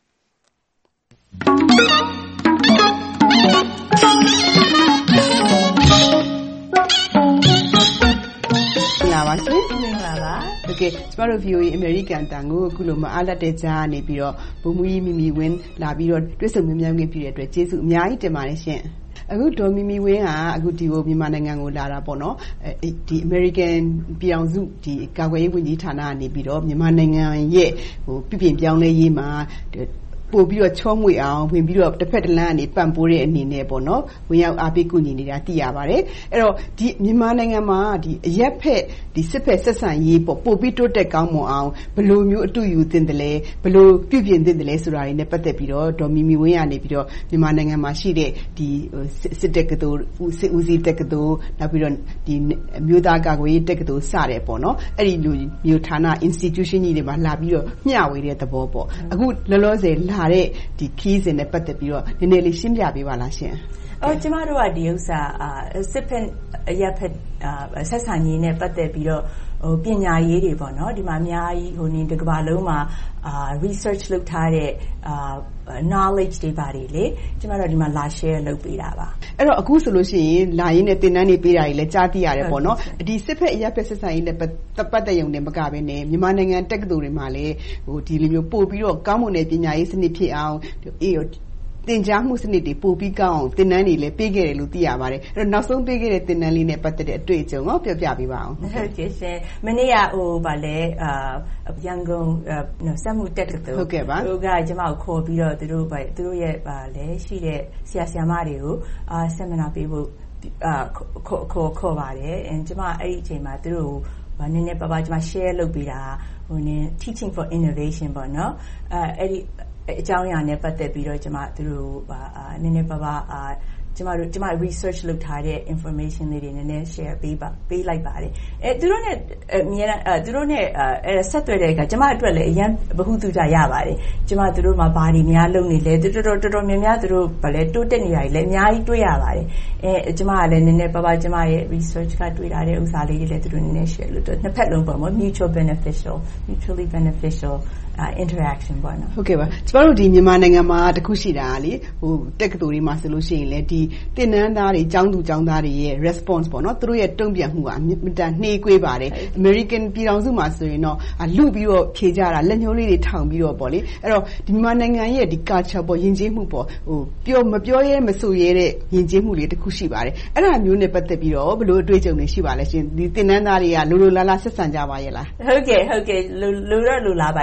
လာပါရှင်မင်္ဂလာပါโอเคကျမတို့ V O A American တန်ကိုအခုလိုမအားလက်တဲ့ကြားနေပြီးတော့ဘုံမူကြီးမီမီဝင်းလာပြီးတော့တွေ့ဆုံမြင်မြန်ခွင့်ပြုတဲ့အတွက်ကျေးဇူးအများကြီးတင်ပါတယ်ရှင်အခုဒေါ်မီမီဝင်းကအခုဒီကိုမြန်မာနိုင်ငံကိုလာတာပေါ့နော်ဒီ American ပြည်အောင်စုဒီကာကွယ်ရေးဝန်ကြီးဌာနကနေပြီးတော့မြန်မာနိုင်ငံရဲ့ဟိုပြည်ပြင်ပြောင်းလဲရေးမှာပို့ပြီးတော့ချောမွေအောင်ဝင်ပြီးတော့တစ်ဖက်တစ်လမ်းကနေပံ့ပိုးတဲ့အနေနဲ့ပေါ့နော်ဝင်ရောက်အားပေးကူညီနေတာသိရပါတယ်အဲ့တော့ဒီမြန်မာနိုင်ငံမှာဒီအရက်ဖက်ဒီစစ်ဖက်ဆက်ဆံရေးပေါ့ပို့ပြီးတိုးတက်ကောင်းမွန်အောင်ဘယ်လိုမျိုးအတူယူသင့်တယ်လဲဘယ်လိုပြုပြင်သင့်တယ်လဲဆိုတာတွေနဲ့ပတ်သက်ပြီးတော့ဒေါ်မီမီဝင်းကနေပြီးတော့မြန်မာနိုင်ငံမှာရှိတဲ့ဒီစစ်တက်ကတူစစ်ဦးစီးတက်ကတူနောက်ပြီးတော့ဒီမြို့သားကာကွယ်ရေးတက်ကတူစတဲ့ပေါ့နော်အဲ့ဒီလူမျိုးဌာန institution ကြီးတွေမှာလာပြီးတော့မျှဝေတဲ့သဘောပေါ့အခုလောလောဆယ်လာတဲ့ဒီခီးစဉ်နဲ့ပတ်သက်ပြီးတော့နည်းနည်းလေးရှင်းပြပေးပါလားရှင်။အော်ကျမတို့ကဒီဥစ္စာစစ်ဖက်ရပ်ဖက်ဆက်ဆံရေးနဲ့ပတ်သက်ပြီးတော့ဟိုပညာရေးတွေပေါ့နော်ဒီမှာအများကြီးဟိုနေတစ်ကမ္ဘာလုံးမှာအာ research လုပ်ထားတဲ့အာ knowledge တွေပါတယ်လေကျမတို့ဒီမှာလာ share လုပ်ပေးတာပါအဲ့တော့အခုဆိုလို့ရှိရင်လာရင်းနဲ့သင်တန်းတွေပေးတာတွေလည်းကြားသိရတယ်ပေါ့နော်ဒီစစ်ဖက်အရပ်ဖက်ဆက်ဆံရေးနဲ့ပတ်သက်ရုံနဲ့မကဘဲနဲ့မြန်မာနိုင်ငံတက္ကသိုလ်တွေမှာလည်းဟိုဒီလိုမျိုးပို့ပြီးတော့ကောင်းမွန်တဲ့ပညာရေးစနစ်ဖြစ်အောင်အေးသင်ကြားမှုစနစ်တွေပို့ပြီးကောင်းအောင်သင်တန်းတွေလည်းပေးခဲ့တယ်လို့သိရပါတယ်အဲ့တော့နောက်ဆုံးပေးခဲ့တဲ့သင်တန်းလေးနဲ့ပတ်သက်တဲ့အတွေ့အကြုံကိုပြောပြပေးပါအောင်ဟုတ်ကဲ့ရှင်မနေ့ကဟိုဗာလဲအာရန်ကုန်စက်မှုတက်ကတူဟုတ်ကဲ့ပါသူကကျမကိုခေါ်ပြီးတော့သူတို့ဗာသူတို့ရဲ့ဗာလဲရှိတဲ့ဆရာဆရာမတွေကိုအာဆက်မနာပေးဖို့အာခေါ်ခေါ်ခေါ်ပါတယ်အင်းကျမအဲ့ဒီအချိန်မှာသူတို့ဗာနည်းနည်းပါးပါးကျမ share လုပ်ပေးတာဟိုနည်း teaching for innovation ပေါ့နော်အဲအဲ့ဒီအကြောင်းအရာနဲ့ပတ်သက်ပြီးတော့ကျွန်မသူတို့နည်းနည်းပါးပါးကျွန်မတို့ကျွန်မ research လုပ်ထားတဲ့ information လေးတွေနည်းနည်း share ပေးပါပေးလိုက်ပါတယ်အဲသူတို့နဲ့အမြဲတမ်းအဲသူတို့နဲ့အဲဆက်သွယ်တဲ့အခါကျွန်မအတွက်လည်းအရင်ဘ ഹു တုကြရပါတယ်ကျွန်မသူတို့မှာဘာတွေများလုပ်နေလဲတော်တော်တော်တော်များများသူတို့ဗလဲတိုးတက်နေတာတွေလည်းအများကြီးတွေ့ရပါတယ်အဲကျွန်မကလည်းနည်းနည်းပါးပါးကျွန်မရဲ့ research ကတွေ့လာတဲ့ဥစ္စာလေးတွေလည်းသူတို့နည်းနည်း share လုပ်တော့နှစ်ဖက်လုံးပေါ့မ mutual beneficial mutually beneficial uh, interaction ပေါ့နော်ဟုတ်ကဲ့ပါကျမတို့ဒီမြန်မာနိုင်ငံမှာတခုရှိတာလေဟိုတက္ကသိုလ်တွေမှာဆိုလို့ရှိရင်လေဒီသင်တန်းသားတွေကျောင်းသူကျောင်းသားတွေရဲ့ response ပေါ့နော်သူတို့ရဲ့တုံ့ပြန်မှုကအမြင့်တန်နှေးကွေးပါတယ် American ပြည်ထောင်စုမှာဆိုရင်တော့လူပြီးတော့ဖြေကြတာလက်ညှိုးလေးတွေထောင်ပြီးတော့ပေါ့လေအဲ့တော့ဒီမြန်မာနိုင်ငံရဲ့ဒီ culture ပေါ့ယဉ်ကျေးမှုပေါ့ဟိုပြောမပြောရဲမဆိုရဲတဲ့ယဉ်ကျေးမှုလေးတခုရှိပါတယ်အဲ့ဒါမျိုးနဲ့ပတ်သက်ပြီးတော့ဘယ်လိုအတွေ့အကြုံတွေရှိပါလဲရှင်ဒီသင်တန်းသားတွေကလိုလိုလားလားဆက်ဆံကြပါရဲ့လားဟုတ်ကဲ့ဟုတ်ကဲ့လိုလိုတော့လိုလားပါတယ်ဒါပေမဲ့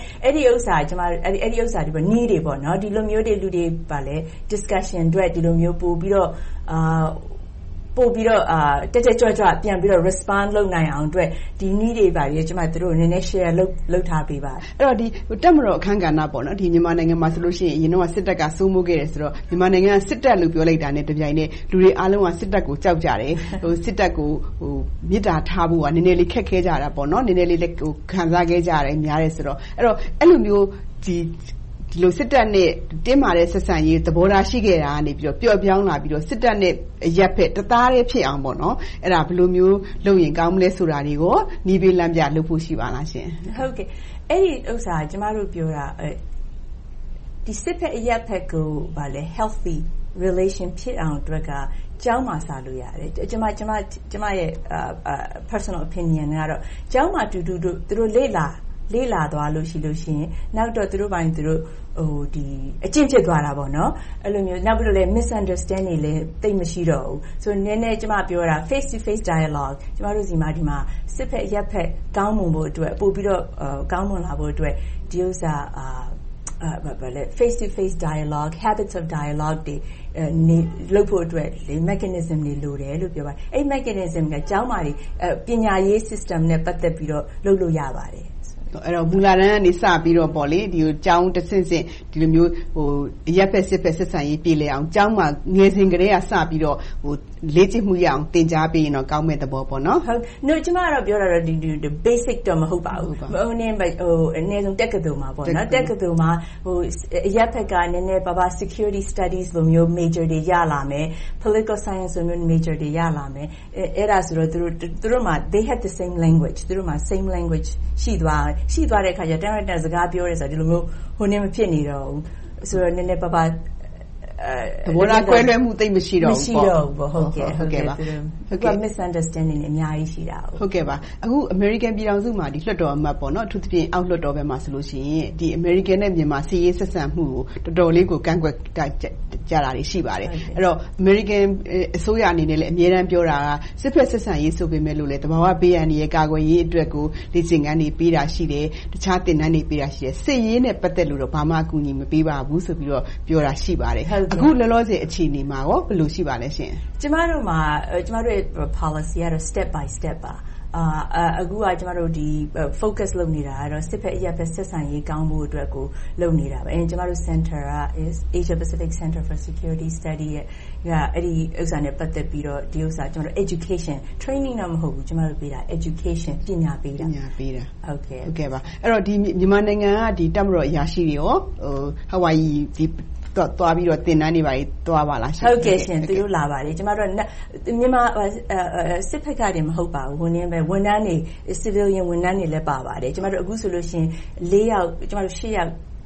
အဲ့ဒီဥစ္စာကျမအဲ့ဒီအဲ့ဒီဥစ္စာတွေပေါ့ need တွေပေါ့နော်ဒီလိုမျိုးတွေလူတွေပါလေ discussion အတွက်ဒီလိုမျိုးပို့ပြီးတော့အာပို့ပြီးတော့အာတက်တက်ကြွကြွပြန်ပြီးတော့ respond လုပ်နိုင်အောင်အတွက်ဒီ need တွေပါလေကျမတို့နည်းနည်း share လုပ်လုပ်ထားပေးပါအဲ့တော့ဒီတက်မတော်အခန်းကဏ္ဍပေါ့နော်ဒီမြန်မာနိုင်ငံမှာဆိုလို့ရှိရင်အရင်တော့စစ်တပ်ကစိုးမိုးခဲ့တယ်ဆိုတော့မြန်မာနိုင်ငံကစစ်တပ်လို့ပြောလိုက်တာနဲ့တပြိုင်နက်လူတွေအားလုံးကစစ်တပ်ကိုကြောက်ကြတယ်ဟိုစစ်တပ်ကိုဟိုမြစ်တာထားဖို့ကနည်းနည်းလေးခက်ခဲကြတာပေါ့နော်နည်းနည်းလေးဟိုခံစားခဲ့ကြရတယ်များတယ်ဆိုတော့အဲ့တော့အဲ့လိုမျိုးဒီဒီလိုစစ်တပ်နဲ့တင်းမာတဲ့ဆက်ဆံရေးသဘောထားရှိခဲ့တာကနေပြီးတော့ပျော့ပြောင်းလာပြီးတော့စစ်တပ်နဲ့ရက်ဖက်တသားတည်းဖြစ်အောင်ပေါ့နော်အဲ့ဒါဘယ်လိုမျိုးလုပ်ရင်ကောင်းမလဲဆိုတာတွေကိုနီးပေးလမ်းပြလုပ်ဖို့ရှိပါလားရှင်ဟုတ်ကဲ့အဲ့ဒီဥစ္စာကျမတို့ပြောတာဒီစစ်ဖက်အရက်ဖက်ကိုဗာလဲ healthy relation ဖြစ်အောင်အတွက်ကကျောင်းမှာစာလို့ရတယ်ကျမကျမကျမရဲ့ personal opinion ကတော့ကျောင်းမှာတူတူတို့သူတို့လေ့လာလေ့လာသွားလို့ရှိလို့ရှိရင်နောက်တော့သူတို့ပိုင်းသူတို့ဟိုဒီအကျင့်ဖြစ်သွားတာပေါ့နော်အဲ့လိုမျိုးနောက်ပြီးတော့လည်း misunderstanding လည်းတိတ်မရှိတော့ဘူးဆိုနည်းနည်းကျမပြောတာ face to face dialogue ကျမတို့စီမှာဒီမှာစစ်ဖက်ရက်ဖက်ကောင်းမွန်ဖို့အတွက်ပို့ပြီးတော့ကောင်းမွန်လာဖို့အတွက်ဒီဥစ္စာအာအာဘာလဲ face to face dialogue habits of dialogue တွေနေလုပ်ဖို့အတွက်လေ mechanism တွေလိုတယ်လို့ပြောပါတယ်အဲ့ mechanism ကကျောင်းမှာပညာရေး system နဲ့ပတ်သက်ပြီးတော့လုပ်လို့ရပါတယ်အဲ့တော့မူလာတန်းကနေစပြီးတော့ပေါ့လေဒီကျောင်းတစ်ဆင့်ဆင့်ဒီလိုမျိုးဟိုရက်ဖက်စစ်ဖက်ဆက်ဆံရေးပြည်လဲအောင်ကျောင်းမှာငယ်စဉ်ကတည်းကစပြီးတော့ဟိုလေ့ကျင့်မှုရအောင်သင်ကြားပေးရင်တော့ကောင်းမဲ့သဘောပေါ့နော်ဟုတ် no ကျမကတော့ပြောတာတော့ဒီ basic တော့မဟုတ်ပါဘူးဟိုနည်းဟိုအနည်းဆုံးတက္ကသိုလ်မှာပေါ့နော်တက္ကသိုလ်မှာဟိုရက်ဖက်ကနည်းနည်းပါပါ security studies လိုမျိုး major တွေရလာမယ် political science လိုမျိုး major တွေရလာမယ်အဲ့ဒါဆိုတော့သူတို့သူတို့မှာ they had the same language သူတို့မှာ same language ရှိသွားရှိသွားတဲ့အခါကျတန်းတန်းစကားပြောရဲဆိုတော့ဒီလိုမျိုးဟိုနေမဖြစ်နေတော့ဘူးဆိုတော့နည်းနည်းပါပါသဘောထားကွဲလွဲမှုသိမရှိတော့ဘူးပေါ့မရှိတော့ဘူးဟုတ်ကဲ့ဟုတ်ကဲ့ပါဟုတ်ကဲ့ misunderstanding အများကြီးရှိတာဟုတ်ကဲ့ပါအခု American ပြည်ထောင်စုမှာဒီလွှတ်တော်အမတ်ပေါ့နော်အထူးသဖြင့်အောက်လွှတ်တော်ဘက်မှာဆိုလို့ရှိရင်ဒီ American နဲ့မြန်မာစီးရေးဆက်ဆံမှုကိုတော်တော်လေးကိုကန့်ကွက်ကြတာတွေရှိပါတယ်အဲ့တော့ American အစိုးရအနေနဲ့လည်းအများအားပြောတာကစစ်ဖက်ဆက်ဆံရေးဆိုပေမဲ့လို့လည်းတဘာဝဘေးအန္တရာယ်ကာကွယ်ရေးအတွက်ကိုလေ့ကျင့်ခန်းတွေပေးတာရှိတယ်တခြားသင်တန်းတွေပေးတာရှိတယ်စစ်ရေးနဲ့ပတ်သက်လို့တော့ဘာမှအကူအညီမပေးပါဘူးဆိုပြီးတော့ပြောတာရှိပါတယ်အခုလောလောဆယ်အခြေအနေမှာရောဘယ်လိုရှိပါလဲရှင်ကျမတို့မှာကျမတို့ရဲ့ policy ကတော့ step by step ပါအာအခုကကျမတို့ဒီ focus လုပ်နေတာကတော့စစ်ဖက်အရက်ဖက်ဆက်ဆံရေးကောင်းဖို့အတွက်ကိုလုပ်နေတာပဲအဲကျမတို့ center က is Asia Pacific Center for Security Study ရဲ့အဲ့ဒီဥစ္စာနဲ့ပတ်သက်ပြီးတော့ဒီဥစ္စာကျမတို့ education training တော့မဟုတ်ဘူးကျမတို့ပေးတာ education ပညာပေးတာပညာပေးတာဟုတ်ကဲ့ဟုတ်ကဲ့ပါအဲ့တော့ဒီမြန်မာနိုင်ငံကဒီတပ်မတော်အရာရှိတွေရောဟို Hawaii ဒီသွားပြီးတော့တင်တန်းနေပါလေသွားပါလားရှင်ဟုတ်ကဲ့ရှင်သူတို့လာပါတယ်ကျမတို့မြန်မာစစ်ဖက်ကတည်းမဟုတ်ပါဘူးဝန်ထမ်းပဲဝန်ထမ်းတွေ civilian ဝန်ထမ်းတွေလည်းပါပါတယ်ကျမတို့အခုဆိုလို့ရှင်၄ယောက်ကျမတို့၈ယောက်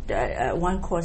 one course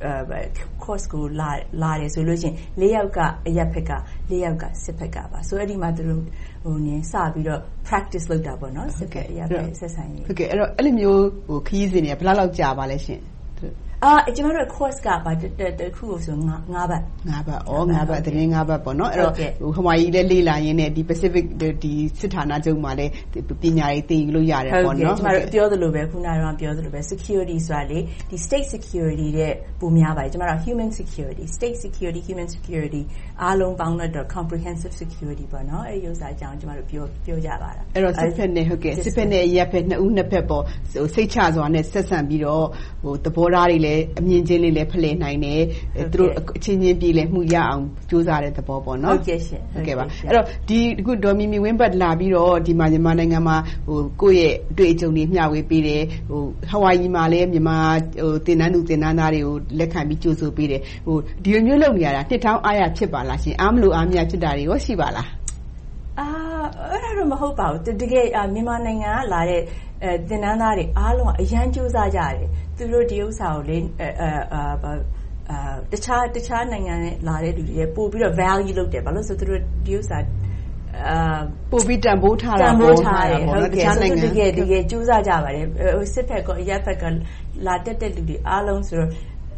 course ကိုလာလာတယ်ဆိုလို့ရှင်၄ယောက်ကအရက်ဖက်က၄ယောက်ကစစ်ဖက်ကပါဆိုအဲ့ဒီမှာသူတို့ဟိုနည်းစပြီးတော့ practice လုပ်တာပေါ့နော်စစ်ဖက်အရက်ဖက်ဆက်ဆံရေးဟုတ်ကဲ့အဲ့တော့အဲ့လိုမျိုးဟိုခရီးစဉ်တွေကဘယ်လောက်လောက်ကြာပါလဲရှင်အာကျမတို့ course ကပါတခုဆို၅ဘတ်၅ဘတ်ဩ၅ဘတ်တရင်၅ဘတ်ပေါ့နော်အဲ့တော့ဟို Hawaii လည်းလေ့လာရင်းနဲ့ဒီ Pacific ဒီစစ်ဌာနချုပ်မှာလည်းပညာရေးသင်လို့ရတယ်ပေါ့နော်ကျမတို့ပြောသလိုပဲခုနကတော့ပြောသလိုပဲ security ဆိုတာလေဒီ state security တဲ့ပုံများပါတယ်ကျမတို့ human security state security human security အားလုံးပေါင်းတော့ comprehensive security ပေါ့နော်အဲ့ဒီဥစ္စာအကြောင်းကျမတို့ပြောပြောကြပါတာအဲ့တော့စစ်ဖက်နဲ့ဟုတ်ကဲ့စစ်ဖက်နဲ့ရက်ဖက်နှစ်ဦးနှစ်ဖက်ပေါ့ဟိုစိတ်ချစွာနဲ့ဆက်ဆံပြီးတော့ဟိုသဘောထားတွေလည်းအမြင်ချင်းလေးလည်းဖလှယ်နိုင်တယ်သူတို့အချင်းချင်းပြည်လည်းမှုရအောင်ကြိုးစားတဲ့သဘောပေါ့နော်ဟုတ်ကဲ့ရှင်ဟုတ်ကဲ့ပါအဲ့တော့ဒီအခုဒေါ်မီမီဝင်းဘတ်လာပြီးတော့ဒီမှာမြန်မာနိုင်ငံမှာဟိုကိုယ့်ရဲ့အတွေ့အကြုံတွေမျှဝေပေးတယ်ဟိုဟဝိုင်ဂျီမှာလည်းမြန်မာဟိုတင်နန်းသူတင်နန်းသားတွေကိုလက်ခံပြီးကြိုးဆိုပေးတယ်ဟိုဒီလိုမျိုးလုပ်နေရတာနှစ်ထောင်အားရဖြစ်ပါလားရှင်အားမလို့အားမရဖြစ်တာတွေရောရှိပါလားအာအဲ့ဒါတော့မဟုတ်ပါဘူးတကယ်မြန်မာနိုင်ငံကလာတဲ့အဲတင်နန်းသားတွေအားလုံးအရန်ကြိုးစားကြတယ်သူတို့ဒီဥစ္စာကိုလေအဲအာတခြားတခြားနိုင်ငံနဲ့လာတဲ့လူတွေပို့ပြီးတော့ value လုပ်တယ်ဘာလို့ဆိုသူတို့ဒီဥစ္စာအာပို့ပြီးတန်ဖိုးထားတာပေါ့ထားတယ်ဟုတ်ကဲ့ဆိုတော့တကယ်တကယ်ကြိုးစားကြပါတယ်ဟိုစစ်ဖက်ကရက်ဖက်ကလာတက်တဲ့လူတွေအားလုံးဆိုတော့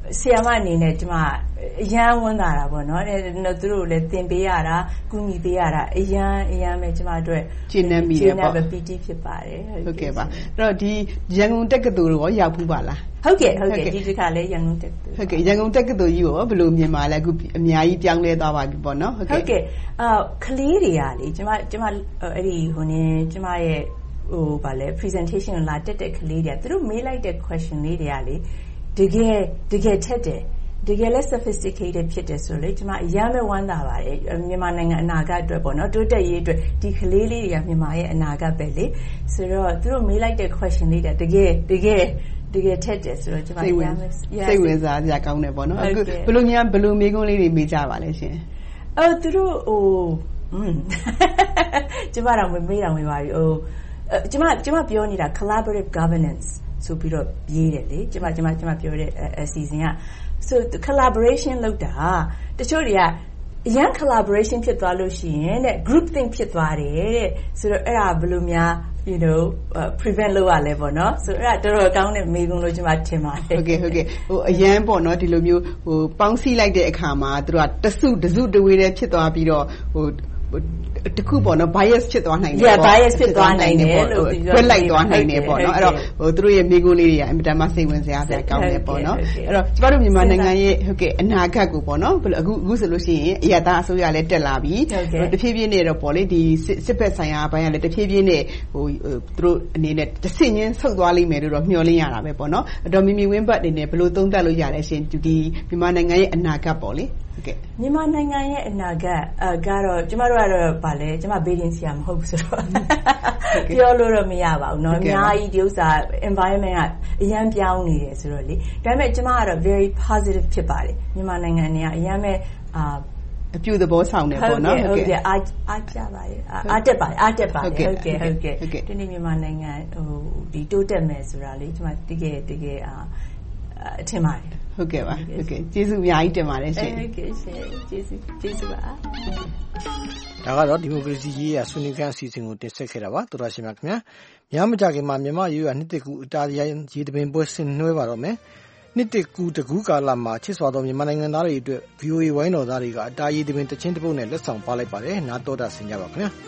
ဆီယာမအနေနဲ့ကျမအရန်ဝန်တာတာပေါ့နော်။သူတို့လည်းသင်ပေးရတာကူညီပေးရတာအရန်အရန်ပဲကျမတို့ကျင့်နေမိတယ်ပေါ့။ ပီ တီ ဖြစ်ပါတယ်။ဟုတ်ကဲ့ပါ။အဲ့တော့ဒီရန်ကုန်တက္ကသိုလ်ရောရောက်ဘူးပါလား။ဟုတ်ကဲ့ဟုတ်ကဲ့ဒီတစ်ခါလည်းရန်ကုန်တက္ကသိုလ်ဟုတ်ကဲ့ရန်ကုန်တက္ကသိုလ်ကြီးကိုဘယ်လိုမြင်ပါလဲအခုအများကြီးပြောင်းလဲသွားပါပြီပေါ့နော်ဟုတ်ကဲ့ဟုတ်ကဲ့အာကလေးတွေကလေကျမကျမအဲ့ဒီဟိုနေကျမရဲ့ဟိုဗာလဲ presentation လာတက်တဲ့ကလေးတွေကသူတို့မေးလိုက်တဲ့ question လေးတွေကလေတကယ်တကယ်ထက်တယ်တကယ်လဲ sophisticated ဖြစ်တယ်ဆိုလေကျမအရမ်းပဲဝမ်းသာပါတယ်မြန်မာနိုင်ငံအနာဂတ်အတွက်ပေါ့နော်တိုးတက်ရေးအတွက်ဒီကလေးလေးတွေကမြန်မာရဲ့အနာဂတ်ပဲလေဆိုတော့သူတို့မေးလိုက်တဲ့ question လေးတွေတကယ်တကယ်တကယ်ထက်တယ်ဆိုတော့ကျမအရမ်းပဲစိတ်ဝင်စားကြကောင်းတယ်ပေါ့နော်အခုဘယ်လိုများဘယ်လိုမေးခွန်းလေးတွေမေးကြပါလဲရှင်အော်သူတို့ဟိုอืมကျမတော့မေးတာမေးပါပြီဟိုကျမကျမပြောနေတာ collaborative governance ဆိုပြီးတော့ရေးတယ်လေကျမကျမကျမပြောတဲ့အစီအစဉ်က so collaboration လုပ်တာတချို့တွေကအရန် collaboration ဖြစ်သွားလို့ရှိရင်တဲ့ group think ဖြစ်သွားတယ်တဲ့ဆိုတော့အဲ့ဒါဘယ်လိုများ you know uh, prevent လုပ်ရလဲပေါ့နော်ဆိုတော့အဲ့ဒါတော်တော်ကောင်းတဲ့မေးခွန်းလို့ကျမထင်ပါတယ်ဟုတ်ကဲ့ဟုတ်ကဲ့ဟိုအရန်ပေါ့နော်ဒီလိုမျိုးဟိုပေါင်းစည်းလိုက်တဲ့အခါမှာသူတို့ကတစုတစုတဝေးတည်းဖြစ်သွားပြီးတော့ဟိုတခုပေါ့နော် bias ဖြစ်သွားနိုင်တယ်ပေါ့ yeah bias ဖြစ်သွားနိုင်တယ်လို့ပြောလိုက်သွားနိုင်တယ်ပေါ့နော်အဲ့တော့ဟိုသူတို့ရဲ့မိကုန်းလေးတွေကအင်မတန်မှစိတ်ဝင်စားစရာကောင်းတယ်ပေါ့နော်အဲ့တော့ကျမတို့မြန်မာနိုင်ငံရဲ့ဟုတ်ကဲ့အနာဂတ်ကိုပေါ့နော်အခုအခုဆိုလို့ရှိရင်အရသာအစိုးရလည်းတက်လာပြီတဖြည်းဖြည်းနဲ့တော့ပေါ့လေဒီစစ်ဘက်ဆိုင်ရာဘိုင်းကလည်းတဖြည်းဖြည်းနဲ့ဟိုသူတို့အနေနဲ့တဆင့်ချင်းဆုတ်သွားလိမ့်မယ်လို့တော့မျှော်လင့်ရတာပဲပေါ့နော်အဲ့တော့မိမိဝင်းဘတ်အနေနဲ့ဘယ်လိုသုံးသပ်လို့ရလဲရှင်ဒီမြန်မာနိုင်ငံရဲ့အနာဂတ်ပေါ့လေမြန်မာနိုင်ငံရဲ့အနာဂတ်အကတော့ကျမတို့ကတော့ဗာလဲကျမဘေးဒင်းဆရာမဟုတ်ဘူးဆိုတော့ပြောလို့တော့မရပါဘူးเนาะအများကြီးဒီဥစ္စာ environment ကအရန်ပြောင်းနေတယ်ဆိုတော့လေဒါပေမဲ့ကျမကတော့ very positive ဖြစ်ပါတယ်မြန်မာနိုင်ငံနေကအရန်ပဲအာအပြုသဘောဆောင်တယ်ပေါ့နော်ဟုတ်ကဲ့အားအားကြပါတယ်အားတက်ပါတယ်အားတက်ပါတယ်ဟုတ်ကဲ့ဟုတ်ကဲ့ဒီနေ့မြန်မာနိုင်ငံဟိုဒီတိုးတက်မယ်ဆိုတာလေကျမတကယ်တကယ်အာအထင်ပါတယ်ဟုတ်ကဲ့ပါဟုတ်ကဲ့ကျေးဇူးအများကြီးတင်ပါတယ်ရှင်ဟုတ်ကဲ့ရှင်ကျေးဇူးကျေးဇူးပါဒါကတော့ဒီမိုကရေစီရေးရာဆွေးနွေးခန်းအစီအစဉ်ကိုတင်ဆက်ခဲ့တာပါတော်တော်ရှင်ပါခင်ဗျာများမကြခင်မှာမြန်မာရေးရာနှစ်တကူအတားရရေးတပင်ပွဲဆင်နွှဲပါတော့မယ်နှစ်တကူတကူကာလမှာချစ်စွာသောမြန်မာနိုင်ငံသားတွေအတွက် ဗီ အို အေ ဝိုင်းတော်သားတွေကအတားရရေးတပင်တချင်းတစ်ပုတ်နဲ့လက်ဆောင်ပါလိုက်ပါတယ်နားတော်တာဆင်ကြပါခင်ဗျာ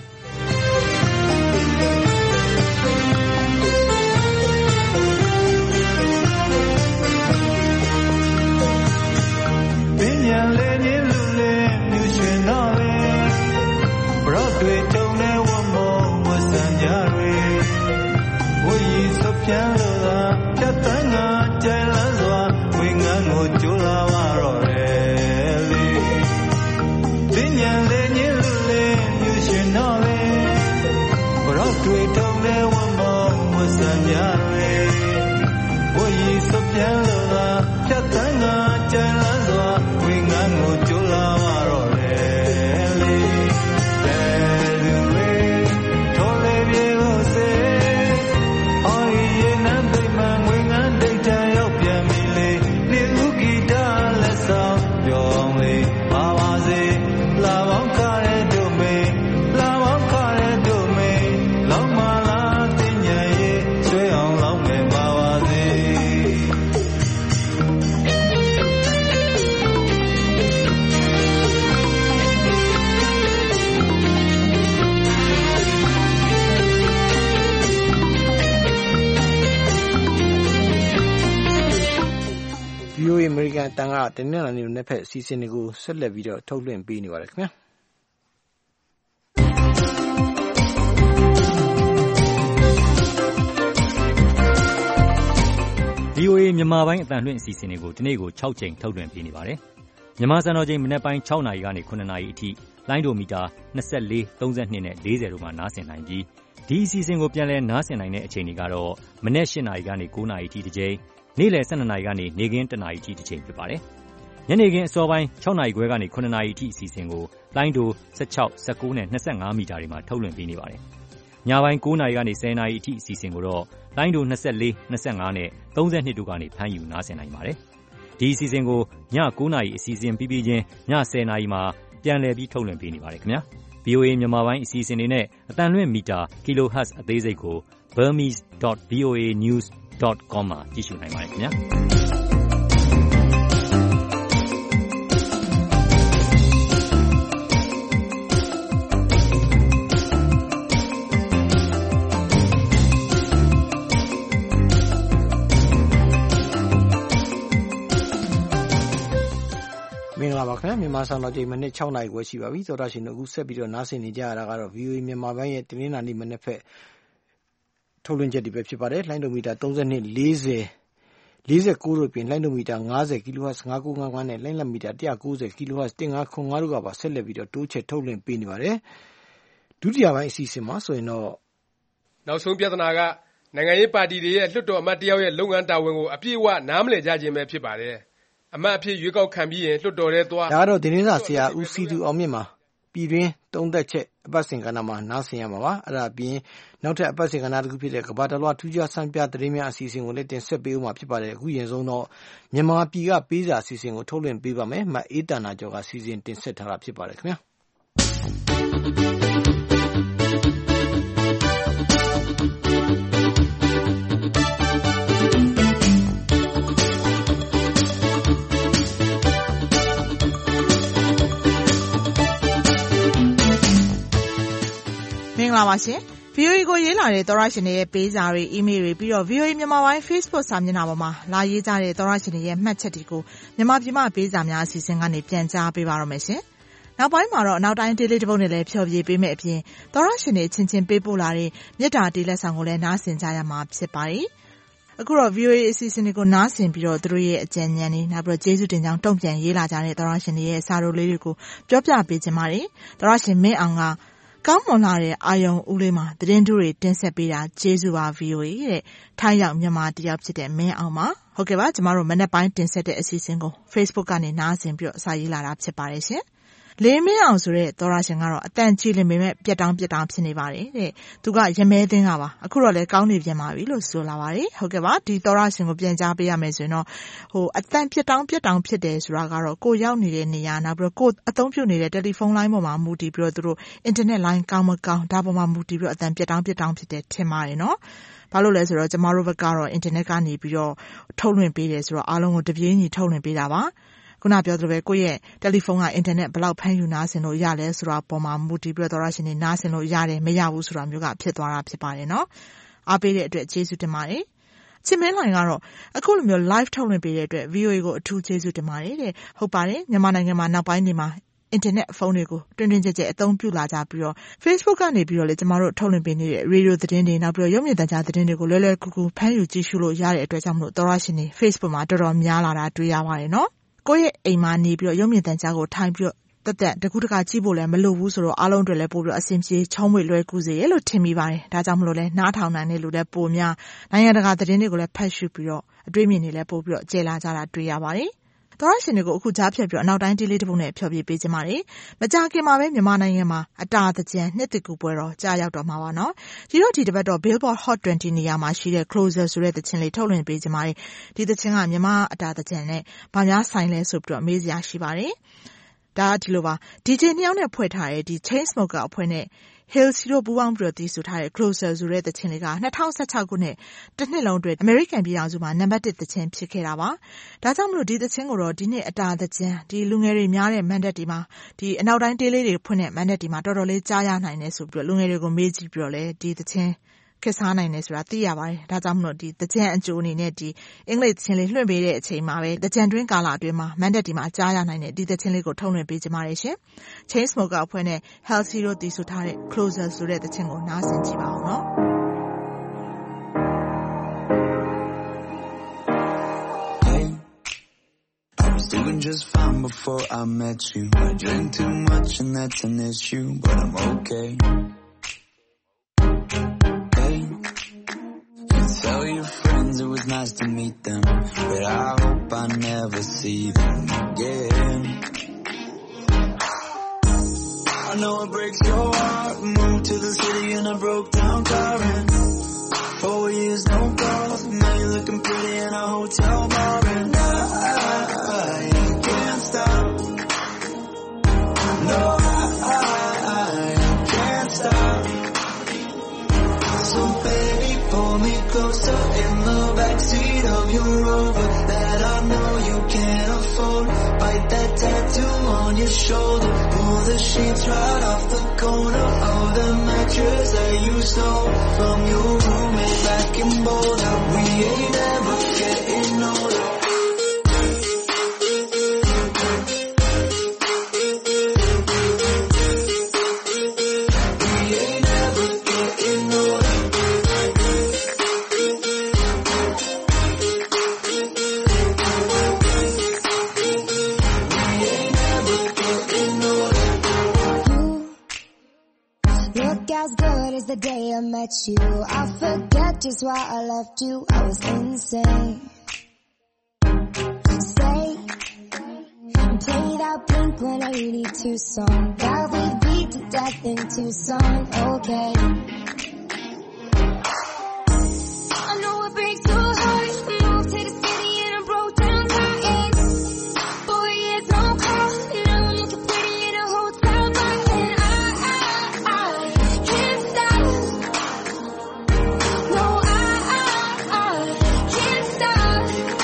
ပြန်လို့သာဖြတ်တန်းကကြိုင်လန်းစွာဝိငန်းကိုကျူလာပါတော့တယ်လေတင်းညံလေညင်းလူလေးမြူရှင်တော့လေဘရော့တွေတုံနေဝမောဝဆန်ကြတွေဝီစပြန်လို့သာဖြတ်တန်းကကြိုင်လန်းစွာဝိငန်းကိုကျူလာပါတော့တယ်လေတဲ့လူလေးထိုးလေးပြေကိုစေအမေရိကန်တန်ကတင်းနဲ့နေနဲ့ဖက်အစီအစဉ်တွေကိုဆက်လက်ပြီးတော့ထုတ်လွှင့်ပေးနေပါတယ်ခင်ဗျာဗီ အို အေ မြန်မာပိုင်းအသံလွှင့်အစီအစဉ်တွေကိုဒီနေ့ကို၆ချိန်ထုတ်လွှင့်ပေးနေပါတယ်မြန်မာစံတော်ချိန်မနက်ပိုင်း၆နာရီကနေ၇နာရီအထိလိုင်းဒိုမီတာ၂၄ ၃၂နဲ့၄၀တို့မှာနားဆင်နိုင်ပြီးဒီအစီအစဉ်ကိုပြန်လည်နားဆင်နိုင်တဲ့အချိန်တွေကတော့မနက်၈နာရီကနေ၉နာရီအထိတစ်ချိန်နေ့လယ်၁၂နာရီကနေနေ့ခင်း၁နာရီအထိတစ်ချိန်ဖြစ်ပါတယ်။ညနေခင်းအစောပိုင်း၆နာရီခွဲကနေ၇နာရီအထိအစီအစဉ်ကိုလိုင်းဒို၁၆ ၁၉နဲ့၂၅မီတာတွေမှာထုတ်လွှင့်ပေးနေပါတယ်။ညပိုင်း၉နာရီကနေ၁၀နာရီအထိအစီအစဉ်ကိုတော့လိုင်းဒို၂၄ ၂၅နဲ့၃၂တို့ကနေဖမ်းယူနားဆင်နိုင်ပါတယ်။ဒီအစီအစဉ်ကိုည၉နာရီအစီအစဉ်ပြီးပြီးချင်းည၁၀နာရီမှာပြန်လည်ပြီးထုတ်လွှင့်ပေးနေပါတယ်ခင်ဗျာ။ ဗီ အို အေ မြန်မာပိုင်းအစီအစဉ်တွေနဲ့အသံလွှင့်မီတာ kilohertz အသေးစိတ်ကို burmese dot v o a news dot com မှာကြည့်ရှုနိုင်ပါတယ်ခင်ဗျာ။မင်္ဂလာပါခင်ဗျာမြန်မာစံတော်ချိန်မိနစ်၆နာရီခွဲရှိပါပြီသောတာရှင်တို့အခုဆက်ပြီးတော့နားဆင်နေကြရတာကတော့ ဗွီအိုအေ မြန်မာပိုင်းရဲ့တင်းနှာနေ့မနေ့ဖက်ထုတ်လွှင့်ချက်တွေပဲဖြစ်ပါတယ်လိုင်းဒိုမီတာသုံး၂ ၄၀ ၄၉တို့ပြင်လိုင်းဒိုမီတာ၅၀ kHz ၅၉၅၅နဲ့လိုင်းလမီတာ၁၉၀ kHz ၁၅ခွန်၅တို့ကပါဆက်လက်ပြီးတော့တိုးချဲ့ထုတ်လွှင့်ပေးနေပါတယ်ဒုတိယပိုင်းအစီအစဉ်မှာဆိုရင်တော့နောက်ဆုံးပြဿနာကနိုင်ငံရေးပါတီတွေရဲ့လွှတ်တော်အမတ်တယောက်ရဲ့လုပ်ငန်းတာဝန်ကိုအပြည့်အဝနားမလည်ကြခြင်းပဲဖြစ်ပါတယ်အမတ်အဖြစ်ရွေးကောက်ခံပြီးရင်လွှတ်တော်ထဲသွားဒါကတော့တင်းနှစာဆရာဦးစီသူအောင်မြင့်မှာပြည်တွင်းသုံးသက်ချက်အပတ်စဉ်ကဏ္ဍမှာနားဆင်ရမှာပါအဲ့ဒါအပြင်နောက်ထပ်အပတ်စဉ်ကဏ္ဍတစ်ခုဖြစ်တဲ့ကမ္ဘာတလွှားထူးခြားဆန်းပြသတင်းများအစီအစဉ်ကိုလည်းတင်ဆက်ပေးဦးမှာဖြစ်ပါတယ်အခုရင်ဆုံးတော့မြန်မာပြည်ကပေးစာအစီအစဉ်ကိုထုတ်လွှင့်ပေးပါမယ်မအေးတနာကျော်ကစီစဉ်တင်ဆက်ထားတာဖြစ်ပါတယ်ခင်ဗျာမင်္ဂလာပါရှင် ဗီအိုအေ ကိုရေးလာတဲ့သောရရှင်တွေရဲ့ပေးစာတွေ email တွေပြီးတော့ ဗီအိုအေ မြန်မာပိုင်း Facebook စာမျက်နှာပေါ်မှာလာရေးကြတဲ့သောရရှင်တွေရဲ့မှတ်ချက်တွေကိုမြန်မာပြည်မှာပေးစာများအစီအစဉ်ကနေပြန်ကြားပေးပါရမယ်ရှင်။နောက်ပိုင်းမှာတော့နောက်တိုင်း daily တစ်ပုဒ်နဲ့လည်းဖြောပြပေးမယ်အပြင်သောရရှင်တွေအချင်းချင်းပေးပို့လာတဲ့မေတ္တာတေးလက်ဆောင်ကိုလည်းနားဆင်ကြရမှာဖြစ်ပါတယ်။အခုတော့ ဗီအိုအေ အစီအစဉ်တွေကိုနားဆင်ပြီးတော့သူတို့ရဲ့အကြံဉာဏ်တွေနောက်ပြီးတော့ကျေးဇူးတင်ကြောင်းတုံ့ပြန်ရေးလာကြတဲ့သောရရှင်တွေရဲ့စာရိုလေးတွေကိုပြောပြပေးခြင်းပါတယ်။သောရရှင်မင်းအောင်ကကောင်းမွန်လာတဲ့အာယုံဦးလေးမှာသတင်းတူတွေတင်ဆက်ပေးတာကျေးဇူးပါ ဗီအိုအေ တဲ့ထိုင်းရောက်မြန်မာတယောက်ဖြစ်တဲ့မင်းအောင်ပါဟုတ်ကဲ့ပါကျမတို့မနေ့ပိုင်းတင်ဆက်တဲ့အစီအစဉ်ကို Facebook ကနေနားဆင်ပြီးတော့စာရေးလာတာဖြစ်ပါတယ်ရှင်လေးမင်းအောင်ဆိုတဲ့သောရရှင်ကတော့အတန်ကြီးလင်ပေမဲ့ပြက်တောင်းပြက်တောင်းဖြစ်နေပါတယ်တဲ့သူကရမဲသင်းကပါအခုတော့လည်းကောင်းနေပြန်ပါပြီလို့ဆိုလာပါတယ်ဟုတ်ကဲ့ပါဒီသောရရှင်ကိုပြန်ကြားပေးရမယ်ဆိုရင်တော့ဟိုအတန်ပြက်တောင်းပြက်တောင်းဖြစ်တယ်ဆိုတာကတော့ကိုရောက်နေတဲ့နေရာနောက်ပြီးတော့ကိုအသုံးပြုနေတဲ့တယ်လီဖုန်းလိုင်းပေါ်မှာမူတည်ပြီးတော့သူတို့အင်တာနက်လိုင်းကောင်းမကောင်းဒါပေါ်မှာမူတည်ပြီးတော့အတန်ပြက်တောင်းပြက်တောင်းဖြစ်တယ်ထင်ပါတယ်နော်ဘာလို့လဲဆိုတော့ကျမတို့ဘက်ကတော့အင်တာနက်ကနေပြီးတော့ထုတ်လွှင့်ပေးတယ်ဆိုတော့အားလုံးကိုတပြေးညီထုတ်လွှင့်ပေးတာပါခုနပြောသလိုပဲကိုယ့်ရဲ့တယ်လီဖုန်းကအင်တာနက်ဘယ်လောက်ဖမ်းယူနားဆင်လို့ရလဲဆိုတာပေါ်မှာမူတည်ပြီးတော့သောရရှင်တွေနားဆင်လို့ရတယ်မရဘူးဆိုတာမျိုးကဖြစ်သွားတာဖြစ်ပါတယ်နော်အားပေးတဲ့အတွက်ကျေးဇူးတင်ပါတယ်ချစ်မင်းလိုင်ကတော့အခုလိုမျိုး live ထုတ်လွှင့်ပေးတဲ့အတွက် ဗီအိုအေ ကိုအထူးကျေးဇူးတင်ပါတယ်တဲ့ဟုတ်ပါတယ်မြန်မာနိုင်ငံမှာနောက်ပိုင်းနေမှာအင်တာနက်ဖုန်းတွေကိုတွင်တွင်ကျဲကျဲအသုံးပြုလာကြပြီးတော့ Facebook ကနေပြီးတော့လေကျမတို့ထုတ်လွှင့်ပေးနေတဲ့ radio သတင်းတွေနောက်ပြီးတော့ရုပ်မြင်သံကြားသတင်းတွေကိုလွယ်လွယ်ကူကူဖမ်းယူကြည့်ရှုလို့ရတဲ့အတွက်ကြောင့်မလို့သောရရှင်တွေ Facebook မှာတော်တော်များလာတာတွေ့ရပါတယ်နော်ကိုယ့်ရဲ့အိမ်မှာနေပြီးတော့ရုပ်မြင်သံကြားကိုထိုင်ပြီးတော့တက်တက်တကူတကကြည့်ဖို့လည်းမလိုဘူးဆိုတော့အားလုံးတွေလည်းပို့ပြီးတော့အဆင်ပြေချောင်းမွေလွယ်ကူစေရလို့ထင်မိပါတယ်ဒါကြောင့်မလို့လဲနားထောင်နိုင်တဲ့လူလည်းပိုများနိုင်ငံတကာသတင်းတွေကိုလည်းဖတ်ရှုပြီးတော့အတွေ့အမြင်တွေလည်းပို့ပြီးတော့ကျဲလာကြတာတွေ့ရပါတယ်သောရရှင်တွေကိုအခုကြားဖြတ်ပြီးတော့အနောက်တိုင်းဒေးလေးတစ်ပုဒ်နဲ့ဖျော်ပြပေးခြင်းပါတယ်မကြာခင်မှာပဲမြန်မာနိုင်ငံမှာအတာသကြံနှစ်တကူပွဲတော်ကြာရောက်တော့မှာပါနော်ဒီတော့ဒီတစ်ပတ်တော့ Billboard Hot ၂၀နေရာမှာရှိတဲ့ Closer ဆိုတဲ့သချင်းလေးထုတ်လွှင့်ပေးခြင်းပါတယ်ဒီသချင်းကမြန်မာအတာသကြံနဲ့ဗာများဆိုင်လဲဆိုပြီးတော့မေးစရာရှိပါတယ်ဒါဒီလိုပါ ဒီဂျေ နှစ်ယောက်နဲ့ဖွဲ့ထားတဲ့ဒီ Chainsmoker အဖွဲ့နဲ့Hill Zero ပူးပေါင်းပြီးတော့တည်ဆူထားတဲ့ Closer ဆိုတဲ့သချင်းလေးက၂၀၁၆ခုနှစ်တစ်နှစ်လုံးအတွက် American ပြည်ထောင်စုမှာနံပါတ်တစ်သချင်းဖြစ်ခဲ့တာပါ။ဒါကြောင့်မလို့ဒီသချင်းကိုတော့ဒီနှစ်အတာသချင်းဒီလူငယ်တွေများတဲ့မန်ဒက်ဒီမှာဒီအနောက်တိုင်းတေးလေးတွေဖွင့်တဲ့မန်ဒက်ဒီမှာတော်တော်လေးကြားရနိုင်တယ်ဆိုပြီးတော့လူငယ်တွေကိုမေးကြည့်ပြီးတော့လေဒီသချင်းခက်စားနိုင်တယ်ဆိုတာသိရပါတယ်။ဒါကြောင့်မလို့ဒီသကြံအကျိုးအနေနဲ့ဒီအင်္ဂလိပ်သချင်းလေးလွှင့်ပေးတဲ့အချိန်မှာပဲသကြံတွင်းကာလအတွင်းမှာမန်ဒက်ဒီမှာကြားရနိုင်တဲ့ဒီသချင်းလေးကိုထုတ်လွှင့်ပေးကြပါရရှင်။ Chainsmoker အဖွဲ့နဲ့ Hill Zero တည်ဆူထားတဲ့ Closer ဆိုတဲ့သချင်းကိုနားဆင်ကြည့်ပါဦးနော် – Doing just fine before I met you. I drink too much and that's an issue, but I'm okay. Hey, you tell your friends it was nice to meet them, but I hope I never see them again. I know it breaks your heart. Moved to the city in a broke down car and four years no calls. Now you're looking pretty in a hotel bar and I No, I, I, I can't stop. So baby, pull me closer in the backseat of your Rover that I know you can't afford. Bite that tattoo on your shoulder. Pull the sheets right off the corner of the mattress that you stole from your roommate back in Boulder. We ain't ever getting older. the day I met you. I forget just why I left you. I was insane. Stay and play that Blink one eighty-two song that we beat to death in Tucson. Okay. I know it breaks your heart. Moved to the city and I broke down crying. Four years on call, and now I'm looking pretty in a hotel bar. And I, I, I can't stop. No, I, I, I can't stop.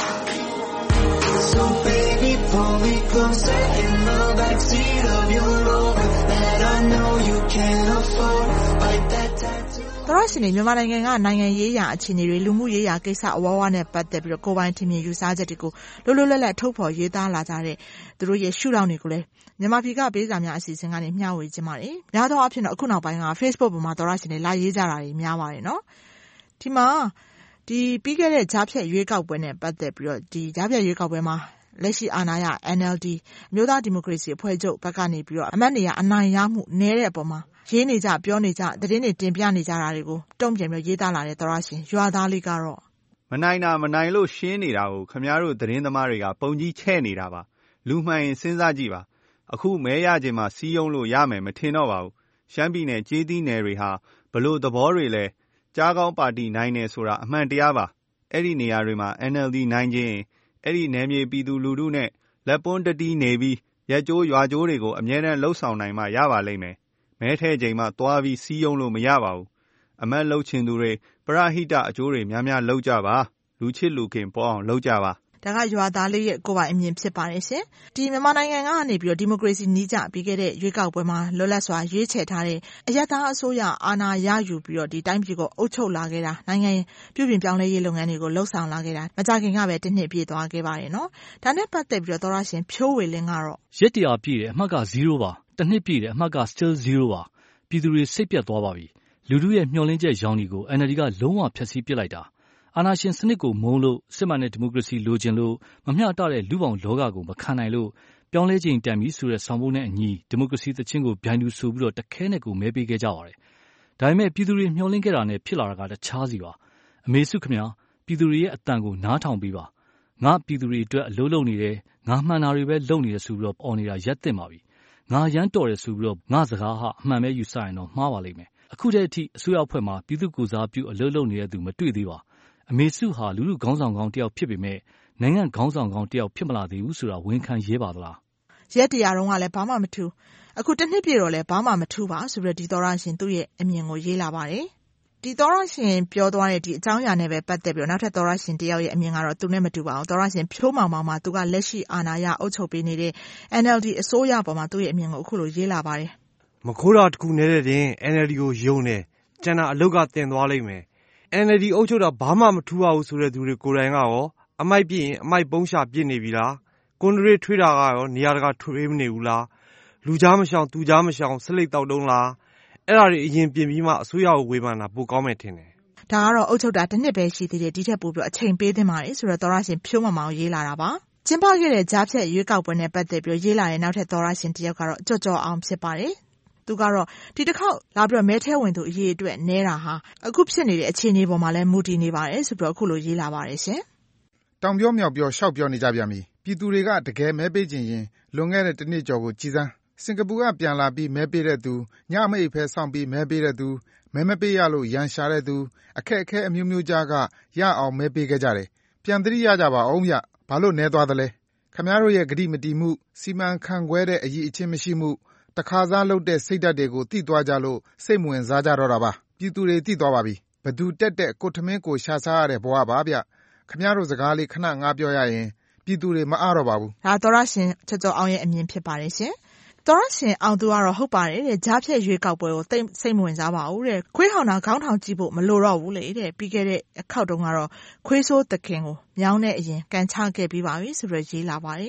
So baby, pull me closer in the backseat of your Rover that I know you can't afford. Bite that tattoo. သောရရှင်တွေမြန်မာနိုင်ငံကနိုင်ငံရေးရာအခြေအနေတွေလူမှုရေးရာကိစ္စအဝဝနဲ့ပတ်သက်ပြီးတော့ကိုယ်ပိုင်ထင်မြင်ယူဆချက်တွေကိုလွတ်လွတ်လပ်လပ်ထုတ်ဖော်ရေးသားလာကြတဲ့သူတို့ရဲ့ရှုထောင့်တွေကိုလည်းမြန်မာပြည်ကပေးစာများအစီအစဉ်ကနေမျှဝေခြင်းပါတယ်။များသောအားဖြင့်တော့အခုနောက်ပိုင်းက Facebook ပေါ်မှာသောရရှင်တွေလာရေးကြတာတွေများပါတယ်နော်။ဒီမှာဒီပြီးခဲ့တဲ့ကြားဖြတ်ရွေးကောက်ပွဲနဲ့ပတ်သက်ပြီးတော့ဒီကြားဖြတ်ရွေးကောက်ပွဲမှာလက်ရှိအာဏာရ N L D အမျိုးသားဒီမိုကရေစီအဖွဲ့ချုပ်ဘက်ကနေပြီးတော့အမတ်နေရအနိုင်ရမှုနည်းတဲ့အပေါ်မှာရေးနေကြပြောနေကြသတင်းတွေတင်ပြနေကြတာတွေကိုတုံ့ပြန်ပြီးရေးသားလာတဲ့သောရရှင်ရွာသားလေးကတော့မနိုင်တာမနိုင်လို့ရှင်းနေတာကိုခင်ဗျားတို့သတင်းသမားတွေကပုံကြီးချဲ့နေတာပါလူမှန်ရင်စဉ်းစားကြည့်ပါအခုမဲရခြင်းမှာစီးယုံလို့ရမယ်မထင်တော့ပါဘူးရှမ်းပြည်နယ်ကြေးသီးနယ်တွေဟာဘလို့သဘောတွေလဲကြားကောင်းပါတီနိုင်နေဆိုတာအမှန်တရားပါအဲ့ဒီနေရာတွေမှာ N L D နိုင်ခြင်းအဲ့ဒီနယ်မြေပြည်သူလူထုနဲ့လက်ပွန်းတတီးနေပြီးရက်ကျိုးရွာကျိုးတွေကိုအမြဲတမ်းလှုပ်ဆောင်နိုင်မှရပါလိမ့်မယ်မဲထဲချိန်မှသွားပြီးစီးယုံလို့မရပါဘူးအမတ်လှုပ်ချင်သူတွေပရဟိတအကျိုးတွေများများလှုပ်ကြပါလူချစ်လူခင်ပေါ်အောင်လှုပ်ကြပါဒါကရွာသားလေးရဲ့ကိုယ်ပိုင်အမြင်ဖြစ်ပါတယ်ရှင်ဒီမြန်မာနိုင်ငံကနေပြီးတော့ဒီမိုကရေစီနီးကျပြီးခဲ့တဲ့ရွေးကောက်ပွဲမှာလွတ်လပ်စွာရွေးချယ်ထားတဲ့အရပ်သားအစိုးရအာဏာရယူပြီးတော့ဒီတိုင်းပြည်ကိုအုပ်ချုပ်လာခဲ့တာနိုင်ငံပြုပြင်ပြောင်းလဲရေးလုပ်ငန်းတွေကိုလှုပ်ဆောင်လာခဲ့တာမကြခင်ကပဲတစ်နှစ်ပြည့်သွားခဲ့ပါတယ်နော်ဒါနဲ့ပတ်သက်ပြီးတော့သောရရှင်ဖြိုးဝေလင်းကတော့ရက်တရာပြည့်တယ်အမှတ်ကzeroပါတစ်နှစ်ပြည့်တယ်အမှတ်က still zero ပါပြည်သူတွေစိတ်ပြတ်သွားပါပြီလူထုရဲ့မျှော်လင့်ချက်ရောင်ဒီကို N L D ကလုံးဝဖျက်ဆီးပစ်လိုက်တာအာဏာရှင်စနစ်ကိုမုန်းလို့စစ်မှန်တဲ့ဒီမိုကရေစီလိုချင်လို့မမျှတတဲ့လူပောင်လောကကိုမခံနိုင်လို့ပြောင်းလဲခြင်းတန်ပြီးဆိုတဲ့ဆောင်ပုဒ်နဲ့အညီဒီမိုကရေစီသချင်းကိုဗျိုင်းတူဆိုပြီးတော့တခဲနဲ့ကိုမဲပေးခဲ့ကြပါတယ်။ဒါပေမဲ့ပြည်သူတွေမျှော်လင့်ခဲ့တာနဲ့ဖြစ်လာတာကတခြားစီပါ။အမေစုခင်ဗျာပြည်သူတွေရဲ့အတန်ကိုနားထောင်ပေးပါ။ငါပြည်သူတွေအတွက်အလုပ်လုပ်နေတယ်ငါမှန်တာတွေပဲလုပ်နေတယ်ဆိုပြီးတော့အော်နေတာရက်တင်ပါပြီ။ငါရမ်းတော်တယ်ဆိုပြီးတော့ငါစကားဟာအမှန်ပဲယူဆရင်တော့မှားပါလိမ့်မယ်။အခုတည်းအထိအစိုးရအဖွဲ့မှာပြည်သူကိုစားပြုအလုပ်လုပ်နေတဲ့သူမတွေ့သေးပါ။အမေစုဟာလူလူခေါင်းဆောင်ကောင်းတယောက်ဖြစ်ပေမဲ့နိုင်ငံခေါင်းဆောင်ကောင်းတယောက်ဖြစ်မလာသေးဘူးဆိုတာဝန်ခံရဲပါသလားရက်တရာတော့ကလည်းဘာမှမထူးအခုတစ်နှစ်ပြည့်တော့လည်းဘာမှမထူးပါဆိုပြီးဒီသောရရှင်သူ့ရဲ့အမြင်ကိုရေးလာပါတယ်ဒီသောရရှင်ပြောသွားတဲ့ဒီအကြောင်းအရာနဲ့ပဲပတ်သက်ပြီးတော့နောက်ထပ်သောရရှင်တယောက်ရဲ့အမြင်ကတော့သူနဲ့မတူပါဘူးသောရရှင်ဖြိုးမောင်မောင်မှာသူကလက်ရှိအာဏာရအုပ်ချုပ်ပေးနေတဲ့ N L D အစိုးရပေါ်မှာသူ့ရဲ့အမြင်ကိုအခုလိုရေးလာပါတယ်မခိုးတာတခုနေတဲ့တင် N L D ကိုယုံတယ်ကျန်တာအလုတ်ကတင်သွားလိမ့်မယ်N L D အုပ်ချုပ်တာဘာမှမထူးပါဘူးဆိုတဲ့သူတွေကိုယ်တိုင်ကရောအမိုက်ပြည့်ရင်အမိုက်ပုံးရှာပြစ်နေပြီလားကွန်ဒရီထွေးတာကရောနေရာတကာထွေးမနေဘူးလားလူကြားမရှောင်သူကြားမရှောင်ဆလိတ်တောက်တုံးလားအဲ့ဒါတွေအရင်ပြင်ပြီးမှအစိုးရကိုဝေဖန်တာပိုကောင်းမယ်ထင်တယ်ဒါကတော့အုပ်ချုပ်တာတစ်နှစ်ပဲရှိသေးတယ်ဒီထက်ပိုပြီးအချိန်ပေးသင့်ပါတယ်ဆိုတော့သောရရှင်ဖြိုးမမောင်ရေးလာတာပါကျင်းပခဲ့တဲ့ကြားဖြတ်ရွေးကောက်ပွဲနဲ့ပတ်သက်ပြီးရေးလာတဲ့နောက်ထပ်သောရရှင်တယောက်ကတော့ကြော့ကြော့အောင်ဖြစ်ပါတယ်သူကတော့ဒီတစ်ခေါက်လာပြီးတော့မဲထဲဝင်သူအရေးအတွက်နဲတာဟာအခုဖြစ်နေတဲ့အခြေအနေပေါ်မှာလည်းမူတည်နေပါတယ်ဆိုပြီးတော့အခုလိုရေးလာပါတယ်ရှင်တောင်ပြောမြောက်ပြောရှောက်ပြောနေကြပြန်ပြီပြည်သူတွေကတကယ်မဲပေးခြင်းရင်လွန်ခဲ့တဲ့တစ်နှစ်ကျော်ကိုကြည်စမ်းစင်ကာပူကပြန်လာပြီးမဲပေးတဲ့သူညမအိပ်ဖဲစောင့်ပြီးမဲပေးတဲ့သူမဲမပေးရလို့ရန်ရှာတဲ့သူအခက်အခဲအမျိုးမျိုးကြားကရအောင်မဲပေးခဲ့ကြတယ်ပြန်သတိရကြပါအောင်ဗျဘာလို့နဲသွားသလဲခမရတို့ရဲ့ဂတိမတီမှုစီမံခန့်ခွဲတဲ့အရေးအချင်းမရှိမှုတခါစားလုပ်တဲ့စိတ်ဓာတ်တွေကိုတိသွားကြလို့စိတ်မဝင်စားကြတော့တာပါပြည်သူတွေတိသွားပါပြီဘသူတက်တက်ကိုထမင်းကိုရှာစားရတဲ့ဘဝပါဗျခမရတို့စကားလေးခဏငါပြောရရင်ပြည်သူတွေမအားတော့ပါဘူးဒါသောရရှင်ချောချောအောင်ရဲ့အမြင်ဖြစ်ပါတယ်ရှင်သောရရှင်အောင်သူကတော့ဟုတ်ပါတယ်တဲ့ကြားဖြတ်ရွေးကောက်ပွဲကိုစိတ်မဝင်စားပါဘူးတဲ့ခွေးဟောင်တာခေါင်းထောင်ကြည့်ဖို့မလိုတော့ဘူးလေတဲ့ပြီးခဲ့တဲ့အခါတုန်းကတော့ခွေးဆိုးသခင်ကိုမြောင်းတဲ့အရင်ကန်ချခဲ့ပြီးပါပြီဆိုပြီးရေးလာပါတယ်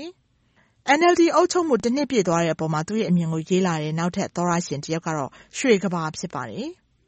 N L D အုပ်ချုပ်မှုတစ်နှစ်ပြည့်သွားတဲ့အပေါ်မှာသူ့ရဲ့အမြင်ကိုရေးလာတဲ့နောက်ထပ်သောရရှင်တယောက်ကတော့ရွှေကဘာဖြစ်ပါတယ်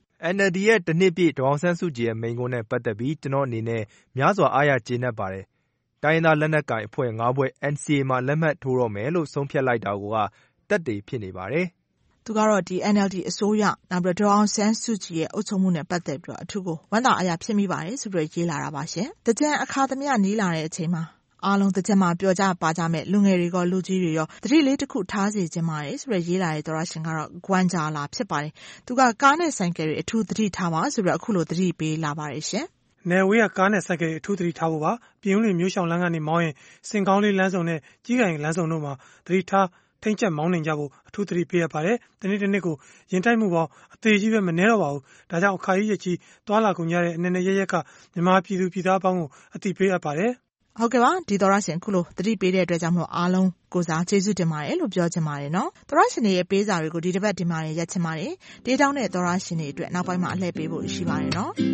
N L D ရဲ့တစ်နှစ်ပြည့်ဒေါအောင်ဆန်းစုကြည်ရဲ့မိန့်ခွန်းနဲ့ပတ်သက်ပြီးကျွန်တော်အနေနဲ့များစွာအားရကျေနပ်ပါတယ်။တိုင်းရင်းသားလက်နက်ကိုင်အဖွဲ့ငါးဖွဲ့ N C A မှာလက်မှတ်ထိုးတော့မယ်လို့ဆုံးဖြတ်လိုက်တာကတက်တည်ဖြစ်နေပါတယ်သသူကတော့ဒီ N L D အစိုးရနောက်ပြီးတော့ဒေါ်အောင်ဆန်းစုကြည်ရဲ့အုပ်ချုပ်မှုနဲ့ပတ်သက်ပြီးတော့အထူးကိုဝမ်းသာအားရဖြစ်မိပါတယ်ဆိုပြီးရေးလာတာပါရှင်။တကြံအခါသမယနီးလာတဲ့အချိန်မှာအားလုံးတကြံမှာပြောကြပါကြမဲ့လူငယ်တွေကလူကြီးတွေရောတတိလေးတစ်ခုထားစီခြင်းပါတယ်ဆိုပြီးရေးလာတဲ့သောရရှင်ကတော့ဂွမ်ဂျာလာဖြစ်ပါတယ်။သူကကားနဲ့ဆိုင်ကယ်တွေအထူးတတိထားပါဆိုပြီးအခုလိုတတိပေးလာပါတယ်ရှင်။နယ်ဝေးကကားနဲ့ဆိုင်ကယ်အထူးသတိထားဖို့ပါပြည်ဦးလွင်မြို့ရှောင်းလမ်းကနေမောင်းရင်စင်ကောင်းလေးလမ်းစုံနဲ့ကြီးကင်လမ်းစုံတို့မှာသတိထားထိမ့်ချက်မောင်းနေကြဖို့အထူးသတိပေးရပါတယ်။ဒီနေ့ဒီနေ့ကိုရင်တိုက်မှုပေါင်းအသေးကြီးပဲမနှဲတော့ပါဘူး။ဒါကြောင့်အခါကြီးရကြီးသွာလာကုန်ကြတဲ့အနေနဲ့ရရက်ကမြန်မာပြည်သူပြည်သားပေါင်းကိုအသိပေးအပ်ပါတယ်။ဟုတ်ကဲ့ပါဒီသောရရှင်ခုလိုသတိပေးတဲ့အတွက်ကြောင့်မလို့အားလုံးကိုစားကျေးဇူးတင်ပါတယ်လို့ပြောချင်ပါတယ်နော်။သောရရှင်တွေရဲ့ပေးစာတွေကိုဒီတစ်ပတ်ဒီမှာရက်ချင်ပါတယ်။ဒေးတောင်းတဲ့သောရရှင်တွေအတွက်နောက်ပိုင်းမှာအလှည့်ပေးဖို့ရှိပါတယ်နော်။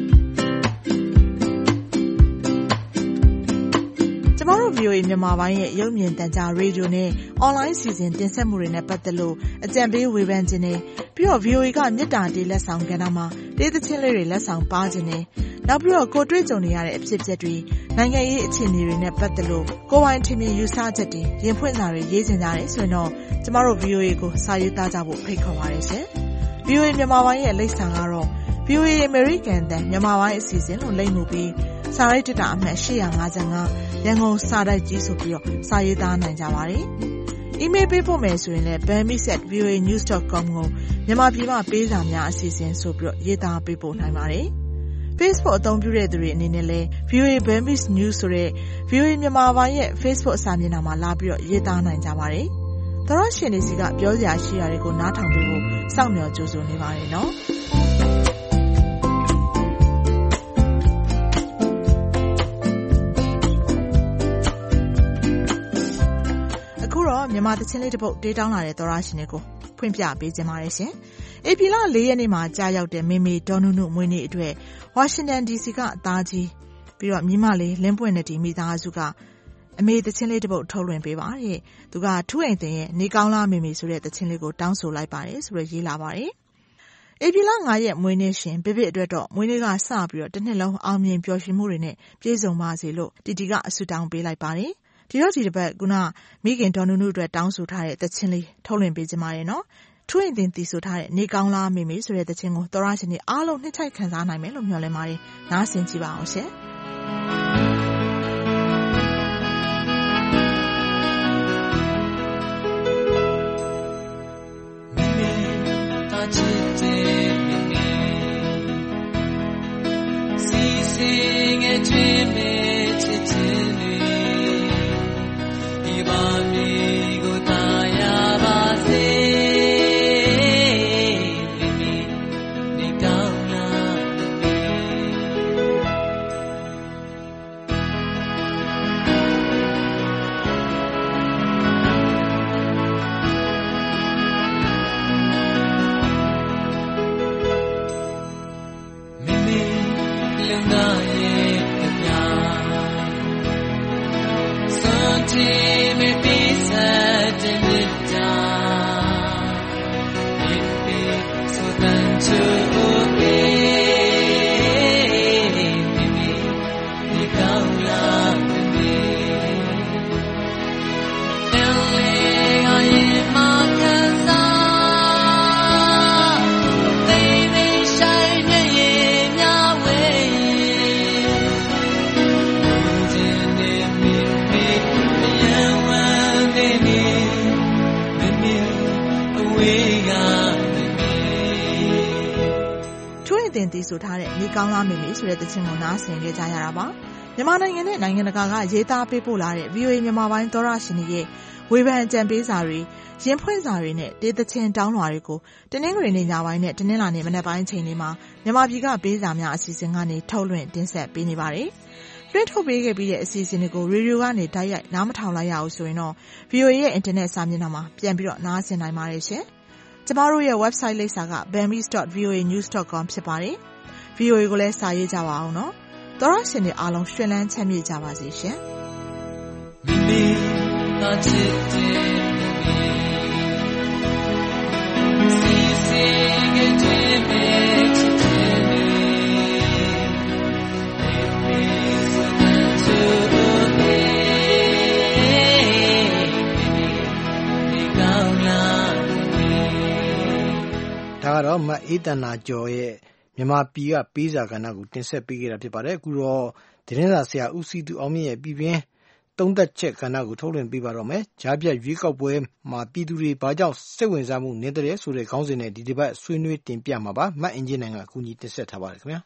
ကျမတို့ V O A မြန်မာပိုင်းရဲ့ရုပ်မြင်သံကြားရေဒီယိုနဲ့ online စီစဉ်တင်ဆက်မှုတွေနဲ့ပတ်သက်လို့အကြံပေးဝေဖန်ခြင်းနဲ့ပြီးတော့ V O A ကမြစ်တာတေးလက်ဆောင်ကဏ္ဍမှာတေးသချင်းလေးတွေလက်ဆောင်ပါခြင်းနဲ့နောက်ပြီးတော့ကိုတွေ့ကြုံနေရတဲ့အဖြစ်အပျက်တွေနိုင်ငံရေးအခြေအနေတွေနဲ့ပတ်သက်လို့ကိုယ်ပိုင်ထင်မြင်ယူဆချက်တွေရင်ဖွင့်စာတွေရေးစင်ကြတယ်ဆိုရင်တော့ကျမတို့ V O A ကိုစာရေးသားကြဖို့ဖိတ်ခေါ်ပါတယ်ရှင်။ V O A မြန်မာပိုင်းရဲ့လိပ်စာကတော့ V O A American တန်မြန်မာပိုင်းအစီအစဉ်လို့လိပ်မှုပြီးစာရိုက်တက်တာအမှတ်eight five fiveရန်ကုန်စာတိုက်ကြီးဆိုပြီးတော့စာရေးသားနိုင်ကြပါတယ်။ email ပေးဖို့မယ်ဆိုရင်လည်း burmese at v o a news dot com ကိုမြန်မာပြည်မှာပေးစာများအစီအစဉ်ဆိုပြီးတော့ရေးသားပေးပို့နိုင်ပါတယ်။ Facebook အသုံးပြုတဲ့သူတွေအနေနဲ့လည်း V O A Burmese News ဆိုတဲ့ V O A မြန်မာပိုင်းရဲ့ Facebook စာမျက်နှာမှာလာပြီးတော့ရေးသားနိုင်ကြပါတယ်။သောရရှင်တွေစီကပြောစရာရှိတာတွေကိုနားထောင်ပေးဖို့စောင့်မျှော်ကြိုးဆိုနေပါတယ်နော်။မြန်မာသချင်းလေးတစ်ပုတ်တေးတောင်းလာတဲ့သောရရှင်တွေကိုဖွင့်ပြပေးခြင်းပါတယ်ရှင်။ဧပြီလ၄ရက်နေ့မှာကြာရောက်တဲ့မေမေဒေါ်နုနုမွေးနေ့အတွက်ဝါရှင်တန် D C ကအသားကြီးပြီးတော့မြမလေးလင်းပွင့်တဲ့ဒီမိသားစုကအမေသချင်းလေးတစ်ပုတ်ထုတ်လွှင့်ပေးပါတဲ့။သူကထူးအိမ်တင်ရဲ့နေကောင်းလားမေမေဆိုတဲ့သချင်းလေးကိုတောင်းဆိုလိုက်ပါတယ်ဆိုပြီးရေးလာပါတယ်။ဧပြီလ၅ရက်မွေးနေ့ရှင်ဘစ်ဘစ်အတွက်တော့မွေးနေ့ကစပြီးတော့တစ်နှစ်လုံးအောင်မြင်ပျော်ရွှင်မှုတွေနဲ့ပြည့်စုံပါစေလို့တီတီကအဆုတောင်းပေးလိုက်ပါတယ်။ဒီတော့ဒီတစ်ပတ်ခုနမိခင်ဒေါ်နုနုအတွက်တောင်းဆိုထားတဲ့သချင်းလေးထုတ်လွှင့်ပေးကြပါရယ်နော်။ထူးရင်တင်တီဆိုထားတဲ့နေကောင်းလားမေမေဆိုတဲ့သချင်းကိုသောရရှင်တွေအားလုံးနှစ်ချိုက်ခံစားနိုင်မယ်လို့မျှော်လင့်ပါတယ်။နားဆင်ကြည့်ပါအောင်ရှင်။ဆိုထားတဲ့နေကောင်းလားမေမေဆိုတဲ့သချင်းကိုနားဆင်ကြကြရတာပါမြန်မာနိုင်ငံနဲ့နိုင်ငံတကာကရေးသားပေးပို့လာတဲ့ V O A မြန်မာပိုင်းသောရရှင်တွေရဲ့ဝေဖန်အကြံပေးစာတွေရင်ဖွင့်စာတွေနဲ့တေးသချင်းတောင်းလွှာတွေကိုတနင်္ဂနွေနေ့ညပိုင်းနဲ့တနင်္လာနေ့မနက်ပိုင်းချိန်တွေမှာမြန်မာပြည်ကပေးစာများအစီအစဉ်ကနေထုတ်လွှင့်တင်ဆက်ပေးနေပါတယ်လွှင့်ထုတ်ပေးခဲ့ပြီးတဲ့အစီအစဉ်တွေကိုရေဒီယိုကနေတိုက်ရိုက်နားမထောင်လိုက်ရအောင်ဆိုရင်တော့ V O A ရဲ့အင်တာနက်စာမျက်နှာမှာပြန်ပြီးတော့နားဆင်နိုင်ပါတယ်ရှင်ကျမတို့ရဲ့ website လိပ်စာက burmese dot v o a news dot com ဖြစ်ပါတယ်V O A ကိုလည်းစာရေးကြပါအောင်နော်သောရရှင်တွေအားလုံးရှင်လန်းချမ်းမြေ့ကြပါစေရှင်မိမိတာချစ်တဲ့စီစီငယ်တဲ့မေချစ်တဲ့မေမေဆိုတဲ့ချိုးတဲ့မိမိဒီကောင်းလားတော့မတ်အေးတနာကျော်ရဲ့မြန်မာပြည်ကပေးစာကဏ္ဍကိုတင်ဆက်ပေးခဲ့တာဖြစ်ပါတယ်အခုတော့သတင်းစာဆရာဦးစီးသူအောင်မြင့်ရဲ့ပြည်တွင်းသုံးသက်ချက်ကဏ္ဍကိုထုတ်လွှင့်ပေးပါတော့မယ်ကြားပြတ်ရွေးကောက်ပွဲမှာပြည်သူတွေဘာကြောင့်စိတ်ဝင်စားမှုနည်းတဲ့ဆိုတဲ့ခေါင်းစဉ်နဲ့ဒီဒီဘက်ဆွေးနွေးတင်ပြမှာပါမတ်အင်ဂျင်နိုင်ကအကူအညီတင်ဆက်ထားပါတယ်ခင်ဗျာ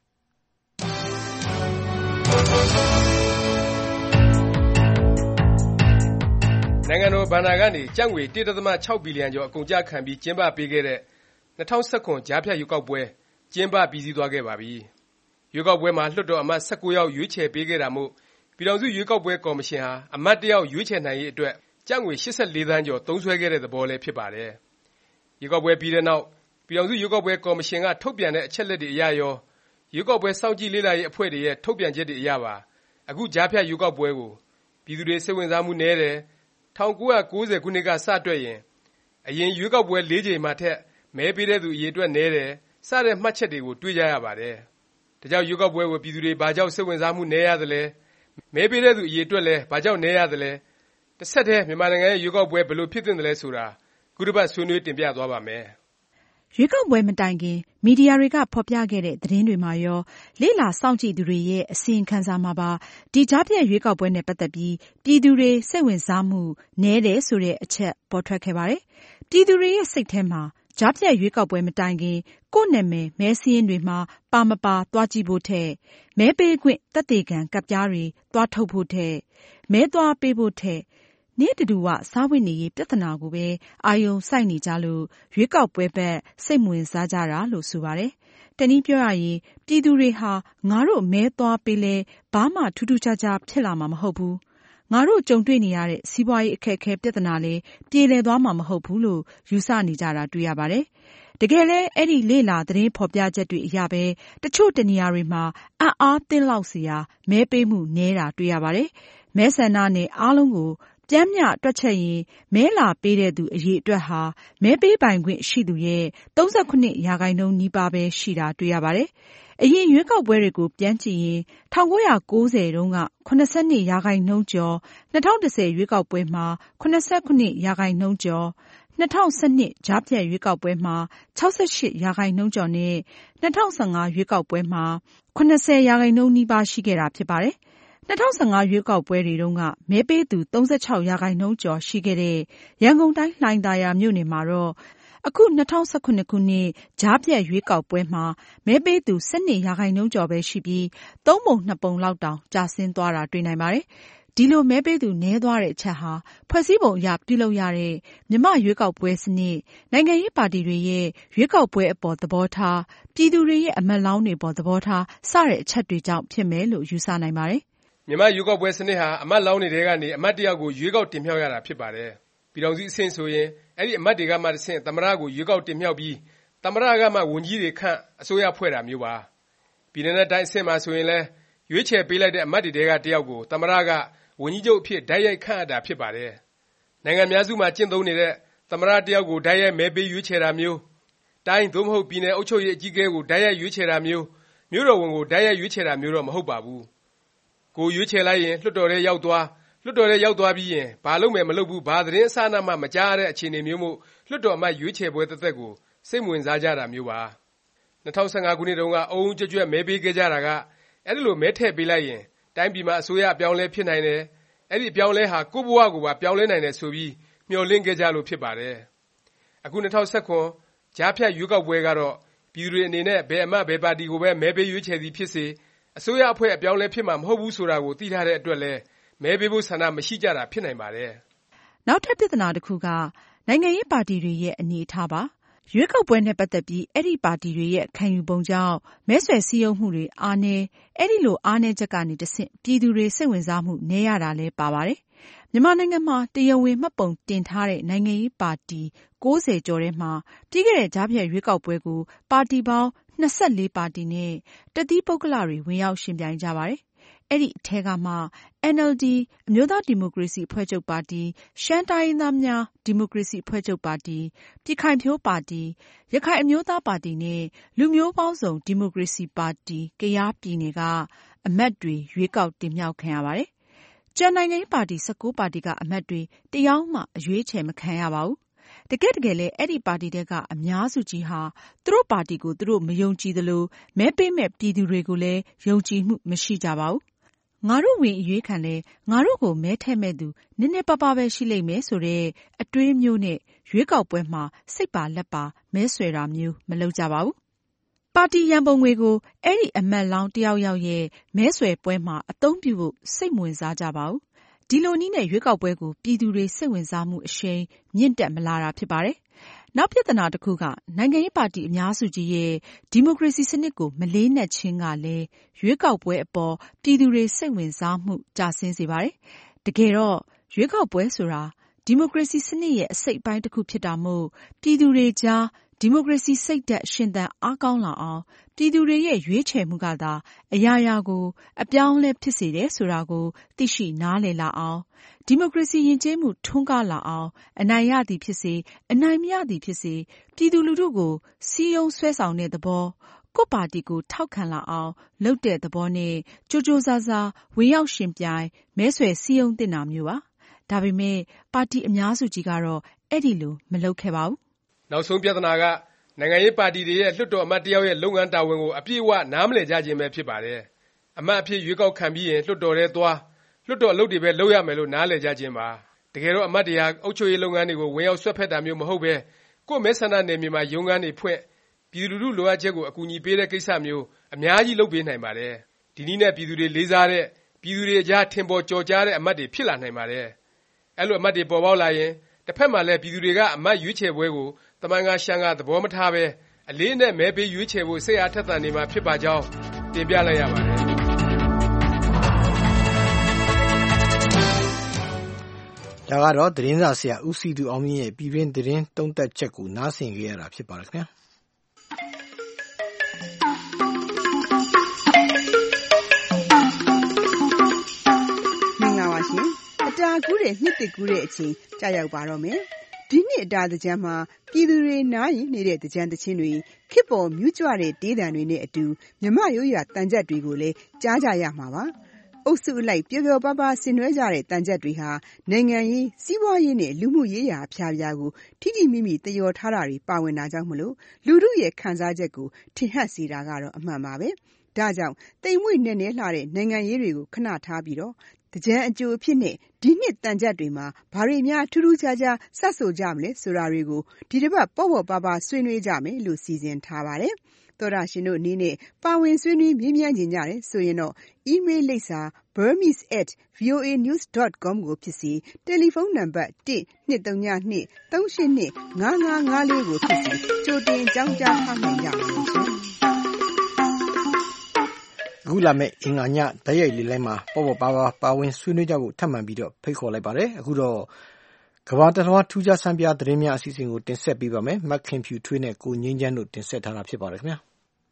နိုင်ငံတော်ဘဏ္ဍာကနေကျပ်ငွေ တစ်ဒသမခြောက် ဘီလီယံကျော်အကုန်အကျခံပြီးကျင်းပပေးခဲ့တဲ့၂၀၁၇ကြားဖြတ်ရွေးကောက်ပွဲကျင်းပပြီးစီးသွားခဲ့ပါပြီ။ရွေးကောက်ပွဲမှာလွှတ်တော်အမတ်၁၉ယောက်ရွေးချယ်ပေးခဲ့တာမို့ပြည်ထောင်စုရွေးကောက်ပွဲကော်မရှင်ဟာအမတ်တစ်ယောက်ရွေးချယ်နိုင်ရေးအတွက်ကျပ်ငွေ၈၄သန်းကျော်သုံးစွဲခဲ့တဲ့သဘောလည်းဖြစ်ပါတယ်။ရွေးကောက်ပွဲပြီးတဲ့နောက်ပြည်ထောင်စုရွေးကောက်ပွဲကော်မရှင်ကထုတ်ပြန်တဲ့အချက်အလက်တွေအရရောရွေးကောက်ပွဲစောင့်ကြည့်လေ့လာရေးအဖွဲ့တွေရဲ့ထုတ်ပြန်ချက်တွေအရပါအခုကြားဖြတ်ရွေးကောက်ပွဲကိုပြည်သူတွေစိတ်ဝင်စားမှုနည်းတယ်၁၉၉၀ခုနှစ်ကစတွက်ရင်အရင်ရွေးကောက်ပွဲလေးကြိမ်မှထက်မဲပေးတဲ့သူအရေအတွက်နည်းတယ်စတဲ့မှတ်ချက်တွေကိုတွေ့ကြရပါတယ်။ဒါကြောင့်ရွေးကောက်ပွဲကိုပြည်သူတွေဘာကြောင့်စိတ်ဝင်စားမှုနည်းရသလဲမဲပေးတဲ့သူအရေအတွက်လည်းဘာကြောင့်နည်းရသလဲတစ်ဆက်တည်းမြန်မာနိုင်ငံရဲ့ရွေးကောက်ပွဲဘယ်လိုဖြစ်သင့်တယ်လဲဆိုတာခုတစ်ပတ်ဆွေးနွေးတင်ပြသွားပါမယ်။ရွေးကောက်ပွဲမတိုင်ခင်မီဒီယာတွေကဖော်ပြခဲ့တဲ့သတင်းတွေမှာရောလေ့လာစောင့်ကြည့်သူတွေရဲ့အစီရင်ခံစာမှာပါဒီကြားဖြတ်ရွေးကောက်ပွဲနဲ့ပတ်သက်ပြီးပြည်သူတွေစိတ်ဝင်စားမှုနည်းတယ်ဆိုတဲ့အချက်ပေါ်ထွက်ခဲ့ပါတယ်။ပြည်သူတွေရဲ့စိတ်ထဲမှာကြားဖြတ်ရွေးကောက်ပွဲမတိုင်ခင်ကိုယ့်နာမည်မဲစာရင်းတွေမှာပါမပါသွားကြည့်ဖို့ထက်မဲပေးခွင့်သက်သေခံကဒ်ပြားတွေသွားထုတ်ဖို့ထက်မဲသွားပေးဖို့ထက်နေ့တူဝစားဝတ်နေရေးပြဿနာကိုပဲအာယုံစိုက်နေကြလို့ရွေးကောက်ပွဲဘက်စိတ်ဝင်စားကြတာလို့ဆိုပါတယ်။တနည်းပြောရရင်ပြည်သူတွေဟာငါတို့မဲသွားပေးလဲဘာမှထူးထူးခြားခြားဖြစ်လာမှာမဟုတ်ဘူး။ငါတို့ကြုံတွေ့နေရတဲ့စီးပွားရေးအခက်အခဲပြဿနာလည်းပြေလည်သွားမှာမဟုတ်ဘူးလို့ယူဆနေကြတာတွေ့ရပါတယ်။တကယ်လဲအဲ့ဒီလေ့လာသတင်းဖော်ပြချက်တွေအရပဲတချို့တနေရာတွေမှာအံ့အားသင့်လောက်စရာမဲပေးမှုနည်းတာတွေ့ရပါတယ်။မဲဆန္ဒနယ်အားလုံးကိုပြမ်းမျှတွက်ချက်ရင်မဲလာပေးတဲ့သူအရေအတွက်ဟာမဲပေးပိုင်ခွင့်ရှိသူရဲ့၃၇ရာခိုင်နှုန်းနီးပါးပဲရှိတာတွေ့ရပါတယ်။အရင်ရွေးကောက်ပွဲတွေကိုပြန်ကြည့်ရင်၁၉၉၀တုန်းက၇၂ရာခိုင်နှုန်းကျော်၂၀၁၀ရွေးကောက်ပွဲမှာ၇၇ရာခိုင်နှုန်းကျော်၂၀၁၂ကြားဖြတ်ရွေးကောက်ပွဲမှာ၆၈ရာခိုင်နှုန်းကျော်နဲ့၂၀၁၅ရွေးကောက်ပွဲမှာ၇၀ရာခိုင်နှုန်းနီးပါးရှိခဲ့တာဖြစ်ပါတယ်။၂၀၁၅ရွေးကောက်ပွဲတွေတုန်းကမဲပေးသူ၃၆ရာခိုင်နှုန်းကျော်ရှိခဲ့တဲ့ရန်ကုန်တိုင်းလှိုင်သာယာမြို့နယ်မှာတော့အခု၂၀၁၇ခုနှစ်ကြားဖြတ်ရွေးကောက်ပွဲမှာမဲပေးသူ၁၂ရာခိုင်နှုန်းကျော်ပဲရှိပြီးသုံးပုံနှစ်ပုံလောက်တောင်ကျဆင်းသွားတာတွေ့နိုင်ပါတယ်။ဒီလိုမဲပေးသူနည်းသွားတဲ့အချက်ဟာဖွဲ့စည်းပုံအရပြုလုပ်ရတဲ့မြန်မာ့ရွေးကောက်ပွဲစနစ်နိုင်ငံရေးပါတီတွေရဲ့ရွေးကောက်ပွဲအပေါ်သဘောထားပြည်သူတွေရဲ့အမတ်လောင်းတွေပေါ်သဘောထားစတဲ့အချက်တွေကြောင့်ဖြစ်မယ်လို့ယူဆနိုင်ပါတယ်။မြန်မာ့ရွေးကောက်ပွဲစနစ်ဟာအမတ်လောင်းတွေထဲကနေအမတ်တစ်ယောက်ကိုရွေးကောက်တင်မြှောက်ရတာဖြစ်ပါတယ်။ပြည်ထောင်စုအဆင့်ဆိုရင်အဲ့ဒီအမတ်တွေကမှတစ်ဆင့်သမ္မတကိုရွေးကောက်တင်မြှောက်ပြီးသမ္မတကမှဝန်ကြီးတွေခန့်အစိုးရဖွဲ့တာမျိုးပါ။ပြည်내နဲ့တိုင်းအဆင့်မှာဆိုရင်လည်းရွေးချယ်ပေးလိုက်တဲ့အမတ်တွေထဲကတစ်ယောက်ကိုသမ္မတကဝန်ကြီးချုပ်အဖြစ်တိုက်ရိုက်ခန့်အပ်တာဖြစ်ပါတယ်။နိုင်ငံများစုမှာကျင့်သုံးနေတဲ့သမ္မတတစ်ယောက်ကိုတိုက်ရိုက်မဲပေးရွေးချယ်တာမျိုးတိုင်းသို့မဟုတ်ပြည်နယ်အုပ်ချုပ်ရေးအကြီးအကဲကိုတိုက်ရိုက်ရွေးချယ်တာမျိုးမြို့တော်ဝန်ကိုတိုက်ရိုက်ရွေးချယ်တာမျိုးတော့မဟုတ်ပါဘူး။ကိုရွေးချယ်လိုက်ရင်လွှတ်တော်ထဲရောက်သွားလွှတ်တော်ထဲရောက်သွားပြီးရင်ဘာလုပ်မယ်မလုပ်ဘူးဘာသတင်းအစအနမှမကြားရတဲ့အခြေအနေမျိုးမို့လွှတ်တော်အမတ်ရွေးချယ်ပွဲသက်သက်ကိုစိတ်ဝင်စားကြတာမျိုးပါ၂၀၁၅ခုနှစ်တုန်းကအုံအုံကြွကြွမဲပေးခဲ့ကြတာကအဲ့ဒီလိုမဲထည့်ပေးလိုက်ရင်တိုင်းပြည်မှာအစိုးရအပြောင်းလဲဖြစ်နိုင်တယ်အဲ့ဒီအပြောင်းလဲဟာကိုယ့်ဘဝကိုပါပြောင်းလဲနိုင်တယ်ဆိုပြီးမျှော်လင့်ခဲ့ကြလို့ဖြစ်ပါတယ်အခု၂၀၁၇ကြားဖြတ်ရွေးကောက်ပွဲကတော့ပြည်သူတွေအနေနဲ့ဘယ်အမတ်ဘယ်ပါတီကိုပဲမဲပေးရွေးချယ်သည်ဖြစ်စေအစိုးရအဖွဲ့အပြောင်းလဲဖြစ်မှာမဟုတ်ဘူးဆိုတာကိုသိထားတဲ့အတွက်လည်းမဲပေးဖို့ဆန္ဒမရှိကြတာဖြစ်နိုင်ပါတယ်။နောက်ထပ်ပြဿနာတစ်ခုကနိုင်ငံရေးပါတီတွေရဲ့အနေအထားပါ။ရွေးကောက်ပွဲနဲ့ပတ်သက်ပြီးအဲ့ဒီပါတီတွေရဲ့ခံယူပုံကြောင့်မဲဆွယ်စည်းရုံးမှုတွေအားနည်းအဲ့ဒီလိုအားနည်းချက်ကနေတဆင့်ပြည်သူတွေစိတ်ဝင်စားမှုနည်းရတာလည်းပါပါတယ်။မြန်မာနိုင်ငံမှာတရားဝင်မှတ်ပုံတင်ထားတဲ့နိုင်ငံရေးပါတီ၉၀ကျော်ထဲမှာပြီးခဲ့တဲ့ကြားဖြတ်ရွေးကောက်ပွဲကိုပါတီပေါင်း၂၄ပါတီနဲ့တသီးပုဂ္ဂလတွေဝင်ရောက်ယှဉ်ပြိုင်ကြပါတယ်။အဲ့ဒီအထဲကမှ အန်အယ်လ်ဒီ အမျိုးသားဒီမိုကရေစီအဖွဲ့ချုပ်ပါတီ၊ရှမ်းတိုင်းရင်းသားများဒီမိုကရေစီအဖွဲ့ချုပ်ပါတီ၊ပြည်ခိုင်ဖြိုးပါတီ၊ရခိုင်အမျိုးသားပါတီနဲ့လူမျိုးပေါင်းစုံဒီမိုကရေစီပါတီကယားပြည်နယ်ကအမတ်တွေရွေးကောက်တင်မြှောက်ခံရပါတယ်။ကျန်နိုင်ငံရေးပါတီ၁၉ပါတီကအမတ်တွေတယောက်မှအရွေးချယ်မခံရပါဘူး။တကယ်တကယ်လဲအဲ့ဒီပါတီတဲကအများစုကြီးဟာသူတို့ပါတီကိုသူတို့မယုံကြည်သလိုမဲပေးမဲ့ပြည်သူတွေကိုလည်းယုံကြည်မှုမရှိကြပါဘူး။ငါတို့ဝင်အရွေးခံလဲငါတို့ကိုမဲထည့်မဲ့သူနည်းနည်းပါးပါးပဲရှိလိမ့်မယ်ဆိုတဲ့အတွေးမျိုးနဲ့ရွေးကောက်ပွဲမှာစိတ်ပါလက်ပါမဲဆွယ်တာမျိုးမလုပ်ကြပါဘူး။ပါတီရန်ပုံငွေကိုအဲ့ဒီအမတ်လောင်းတယောက်ယောက်ရဲ့မဲဆွယ်ပွဲမှာအသုံးပြုဖို့စိတ်မဝင်စားကြပါဘူး။ဒီလိုနည်းနဲ့ရွေးကောက်ပွဲကိုပြည်သူတွေစိတ်ဝင်စားမှုအရှိန်မြင့်တက်မလာတာဖြစ်ပါတယ်။နောက်ပြဿနာတစ်ခုကနိုင်ငံရေးပါတီအများစုကြီးရဲ့ဒီမိုကရေစီစနစ်ကိုမလေးနက်ခြင်းကလည်းရွေးကောက်ပွဲအပေါ်ပြည်သူတွေစိတ်ဝင်စားမှုကျဆင်းစေပါတယ်။တကယ်တော့ရွေးကောက်ပွဲဆိုတာဒီမိုကရေစီစနစ်ရဲ့အစိတ်အပိုင်းတစ်ခုဖြစ်တာမို့ပြည်သူတွေကြားဒီမိုကရေစီစိတ်ဓာတ်ရှင်သန်အားကောင်းလာအောင်ပြည်သူတွေရဲ့ရွေးချယ်မှုကသာအရာရာကိုအပြောင်းအလဲဖြစ်စေတယ်ဆိုတာကိုသိရှိနားလည်လာအောင်ဒီမိုကရေစီယဉ်ကျေးမှုထွန်းကားလာအောင်အနိုင်ရသည်ဖြစ်စေအနိုင်မရသည်ဖြစ်စေပြည်သူလူထုကိုစီးရုံးဆွဲဆောင်တဲ့သဘောကိုယ့်ပါတီကိုထောက်ခံလာအောင်လုပ်တဲ့သဘောနဲ့ကြိုးကြိုးစားစားဝင်ရောက်ရှင်ပြိုင်မဲဆွယ်စီးရုံးတင်တာမျိုးပါဒါပေမဲ့ပါတီအများစုကြီးကတော့အဲ့ဒီလိုမလုပ်ခဲ့ပါဘူးနောက်ဆုံးပြဿနာကနိုင်ငံရေးပါတီတွေရဲ့လွှတ်တော်အမတ်တယောက်ရဲ့လုပ်ငန်းတာဝန်ကိုအပြည့်အဝနားမလည်ကြခြင်းပဲဖြစ်ပါတယ်အမတ်အဖြစ်ရွေးကောက်ခံပြီးရင်လွှတ်တော်ထဲသွားလွှတ်တော်အလုပ်တွေပဲလုပ်ရမယ်လို့နားလည်ကြခြင်းပါတကယ်တော့အမတ်တွေဟာအုပ်ချုပ်ရေးလုပ်ငန်းတွေကိုဝင်ရောက်ဆွတ်ဖက်တာမျိုးမဟုတ်ပဲကိုယ့်မဲဆန္ဒနယ်မြေမှာရုံးခန်းတွေဖွင့်ပြည်သူလူထုလိုအပ်ချက်ကိုအကူအညီပေးတဲ့ကိစ္စမျိုးအများကြီးလုပ်ပေးနိုင်ပါတယ်ဒီနည်းနဲ့ပြည်သူတွေလေးစားတဲ့ပြည်သူတွေအကြားထင်ပေါ်ကျော်ကြားတဲ့အမတ်တွေဖြစ်လာနိုင်ပါတယ်အဲ့လိုအမတ်တွေပေါ်ပေါက်လာရင်တစ်ဖက်မှာလည်းပြည်သူတွေကအမတ်ရွေးချယ်ပွဲကိုတမန်ကရှန်ကသဘောမထားပဲအလေးနဲ့မဲပေးရွေးချယ်ဖို့စိတ်အားထက်သန်နေမှာဖြစ်ပါကြောင်းတင်ပြလိုက်ရပါတယ်ဒါကတော့သတင်းစာဆရာဦးစီသူအောင်မြင့်ရဲ့ပြည်တွင်းသတင်းသုံးသပ်ချက်ကိုနားဆင်ကြရတာဖြစ်ပါတယ်ခင်ဗျာမင်္ဂလာပါရှင်အတာကူးတဲ့နှစ်တကူးတဲ့အချိန်ကြာရောက်ပါတော့မယ်ဒီနှစ်အတာသကြံမှာပြည်သူတွေနားရင်နေတဲ့သကြံသချင်းတွေခေတ်ပေါ်မြူးကြွတဲ့တေးသံတွေနဲ့အတူမြမရိုးရာတန်ကြက်တွေကိုလည်းကြားကြရမှာပါအုပ်စုအလိုက်ပျော်ပျော်ပါးပါးဆင်နွှဲကြတဲ့တန်ကြက်တွေဟာနိုင်ငံရေးစီးပွားရေးနဲ့လူမှုရေးရာအဖြာဖြာကိုထိထိမိမိတယောထားတာတွေပါဝင်တာကြောင့်မလို့လူထုရဲ့ခံစားချက်ကိုထင်ဟပ်စေတာကတော့အမှန်ပါပဲဒါကြောင့်တိမ်မွေ့နဲ့နဲလှတဲ့နိုင်ငံရေးတွေကိုခဏထားပြီးတော့တကြံအကျိုးအဖြစ်နဲ့ဒီနှစ်တန်ကြက်တွေမှာဘာတွေများထူးထူးခြားခြားစတ်ဆိုကြမလဲဆိုတာတွေကိုဒီတစ်ပတ်ပေါ့ပေါ့ပါပါဆွေးနွေးကြမယ်လို့စီစဉ်ထားပါတယ်တော်ရရှင်တို့အနေနဲ့ပါဝင်ဆွေးနွေးမြင်းမြန်းကြကြတယ်ဆိုရင်တော့ email လိပ်စာ burmese at voa news dot com ကိုဖြစ်စီတယ်လီဖုန်းနံပါတ် one two three two three eight two five five fourကိုဖြစ်စီကြိုတင်ကြောင်းကြားထားနိုင်ကြပါမယ်ရှင်အခုလာမယ့်အင်္ဂါညဓာတ်ရိုက်လေးလိုင်းမှာပေါ့ပေါ့ပါပါပါဝင်ဆွေးနွေးကြဖို့ထပ်မံပြီးတော့ဖိတ်ခေါ်လိုက်ပါတယ်အခုတော့ကမ္ဘာတလွှားထူးခြားဆန်းပြသတင်းများအစီအစဉ်ကိုတင်ဆက်ပေးပါမယ်မက်ခင်ဖြူထွေးနဲ့ကိုငင်းချမ်းတို့တင်ဆက်ထားတာဖြစ်ပါတယ်ခင်ဗျာ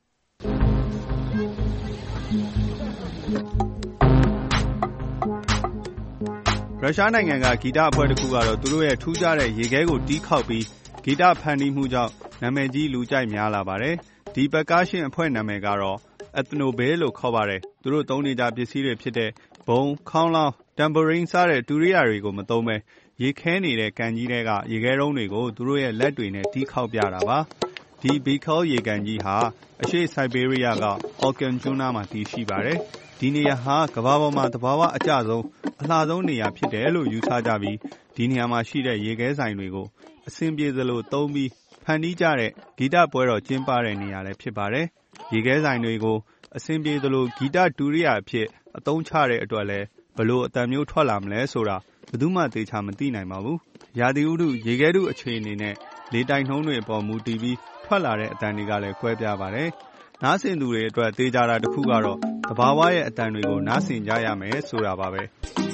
ရုရှားနိုင်ငံကဂီတအဖွဲ့တစ်ခုကတော့သူတို့ရဲ့ထူးခြားတဲ့ရေခဲကိုတီးခေါက်ပြီးဂီတဖန်တီးမှုကြောင့်နာမည်ကြီးလူကြိုက်များလာပါတယ်ဒီပကားရှင်အဖွဲ့နာမည်ကတော့ Ethnobear လို့ခေါ်ပါတယ်သူတို့သုံးနေကြပစ္စည်းတွေဖြစ်တဲ့ဘုံခေါင်းလောင်းတမ်ဘရင်းစတဲ့တူရိယာတွေကိုမသုံးပဲရေခဲနေတဲ့ကန်ကြီးတွေကရေခဲတုံးတွေကိုသူတို့ရဲ့လက်တွေနဲ့တီးခေါက်ပြတာပါဒီဘီခေါရေကန်ကြီးဟာအရှေ့ဆိုက်ဘေးရီးယားကအော်ကန်ကျွန်းနားမှာတည်ရှိပါတယ်ဒီနေရာဟာကမ္ဘာပေါ်မှာတဘာဝအကျဆုံးအလှဆုံးနေရာဖြစ်တယ်လို့ယူဆကြပြီးဒီနေရာမှာရှိတဲ့ရေခဲဆိုင်တွေကိုအဆင်ပြေသလိုသုံးပြီးဖန်တီးကြတဲ့ဂီတပွဲတော်ကျင်းပတဲ့နေရာလည်းဖြစ်ပါတယ်ရေခဲဆိုင်တွေကိုအဆင်ပြေသလိုဂီတတူရိယာအဖြစ်အသုံးချတဲ့အတွက်လည်းဘလို့အတန်မျိုးထွက်လာမလဲဆိုတာဘယ်သူမှသေချာမသိနိုင်ပါဘူးရာသီဥတုရေခဲတုအခြေအနေနဲ့လေတိုက်နှုန်းတွေအပေါ်မူတည်ပြီးထွက်လာတဲ့အတန်တွေကလည်းကွဲပြားပါတယ်နားဆင်သူတွေအတွက်သေချာတာတစ်ခုကတော့သဘာဝရဲ့အတန်တွေကိုနားဆင်ကြရမယ်ဆိုတာပါပဲ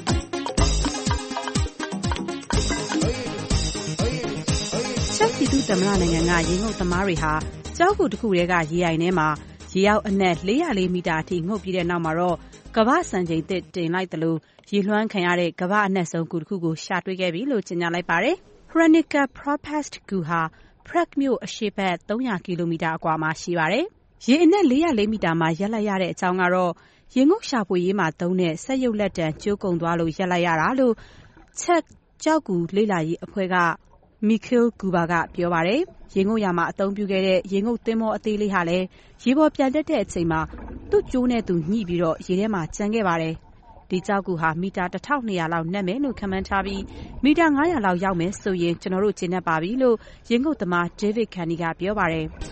ချက်ပြည်သူသမ္မတနိုင်ငံကရေငုပ်သမားတွေဟာကျောက်ကူတစ်ခုတည်းကရေအိုင်ထဲမှာရေရောက်အနက်၄၀၄မီတာအထိငုပ်ပြီးတဲ့နောက်မှာတော့ကမ္ဘာစံချိန်သစ်တင်လိုက်တယ်လို့ရေလွှမ်းခံရတဲ့ကမ္ဘာအနက်ဆုံးကူတစ်ခုကိုရှာတွေ့ခဲ့ပြီလို့ကြေညာလိုက်ပါတယ်။ Hranica Propast ကူဟာ Prague မြို့အရှေ့ဘက်၃၀၀ကီလိုမီတာအကွာမှာရှိပါတယ်။ရေအနက်၄၀၄မီတာမှာရပ်လိုက်ရတဲ့အကြောင်းကတော့ရေငုပ်ရှာဖွေရေးမှာသုံးတဲ့စက်ရုပ်လက်တံကျိုးကုန်သွားလို့ရပ်လိုက်ရတာလို့ချက်ကျောက်ကူလေ့လာရေးအဖွဲ့က Mikhail Kuba ကပြောပါတယ်။ရေငုပ်ရာမှာအသုံးပြုခဲ့တဲ့ရေငုပ်သင်္ဘောအသေးလေးဟာလည်းရေပေါ်ပြန်တက်တဲ့အချိန်မှာသူ့ကျိုးနဲ့သူညှိပြီးတော့ရေထဲမှာကျန်ခဲ့ပါတယ်။ဒီကျောက်ကူဟာမီတာတစ်ထောင်နှစ်ရာလောက်နက်မယ်လို့ခန့်မှန်းထားပြီးမီတာငါးရာလောက်ရောက်မယ်ဆိုရင်ကျွန်တော်တို့ကျေနပ်ပါပြီလို့ရေငုပ်သမား David Canny ကပြောပါတယ်။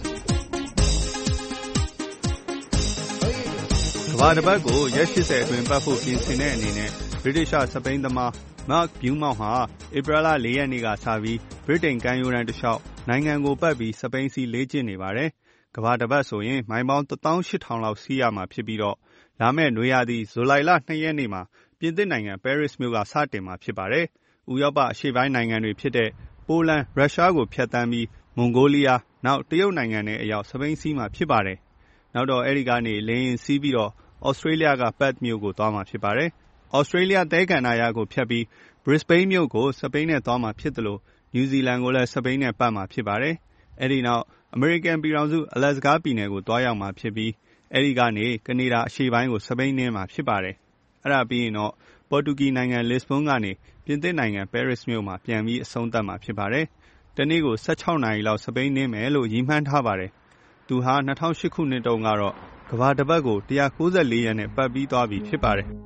ကမ္ဘာတစ်ပတ်ကိုရက်၈၀အတွင်းပတ်ဖို့ပြင်ဆင်တဲ့အနေနဲ့ဗြိတိရှစပိန်သမား Mark Beaumont ဟာဧပြီလ၄ရက်နေ့ကစပြီးဗြိတိန်ကမ်းရိုးတန်းတစ်လျှောက်နိုင်ငံကိုပတ်ပြီးစပိန်စီလေ့ကျင့်နေပါတယ်။ကမ္ဘာတစ်ပတ်ဆိုရင်မိုင်ပေါင်းတစ်သောင်းရှစ်ထောင်လောက်စီးရမှာဖြစ်ပြီးတော့လာမယ့်နွေရာသီဇူလိုင်လ၂ရက်နေ့မှာပြင်သစ်နိုင်ငံပဲရစ်မြို့ကစတင်မှာဖြစ်ပါတယ်။ဥရောပအရှေ့ပိုင်းနိုင်ငံတွေဖြစ်တဲ့ပိုလန်၊ရုရှားကိုဖြတ်သန်းပြီးမွန်ဂိုလီးယားနောက်တရုတ်နိုင်ငံနဲ့အရောက်စပိန်စီးမှာဖြစ်ပါတယ်။နောက်တော့အဲဒီကနေလေယာဉ်စီးပြီးတော့ဩစတြေးလျကပတ်မြို့ကိုသွားမှာဖြစ်ပါတယ်။ဩစတြေးလျသဲကန္တာရကိုဖြတ်ပြီး Brisbane မြို့ကိုစပိန်နဲ့သွားမှာဖြစ်တယ်လို့နယူးဇီလန်ကိုလည်းစပိန်နဲ့ပတ်မှာဖြစ်ပါတယ်။အဲဒီနောက်အမေရိကန်ပြည်ထောင်စုအလက်စကားပြည်နယ်ကိုသွားရောက်မှာဖြစ်ပြီးအဲဒီကနေကနေဒါအရှေ့ပိုင်းကိုစပိန်နဲ့မှာဖြစ်ပါတယ်။အဲဒါပြီးရင်တော့ပေါ်တူဂီနိုင်ငံလစ်ဘွန်းကနေပြင်သစ်နိုင်ငံပဲရစ်မြို့မှာပြန်ပြီးအဆုံးသတ်မှာဖြစ်ပါတယ်။တနေ့ကို၁၆နာရီလောက်စပိန်နဲ့မယ်လို့ရည်မှန်းထားပါတယ်။သူဟာ၂၀၀၈ခုနှစ်တုန်းကတော့ကမ္ဘာတစ်ပတ်ကို၁၉၄ရက်နဲ့ပတ်ပြီးသွားပြီဖြစ်ပါတယ်။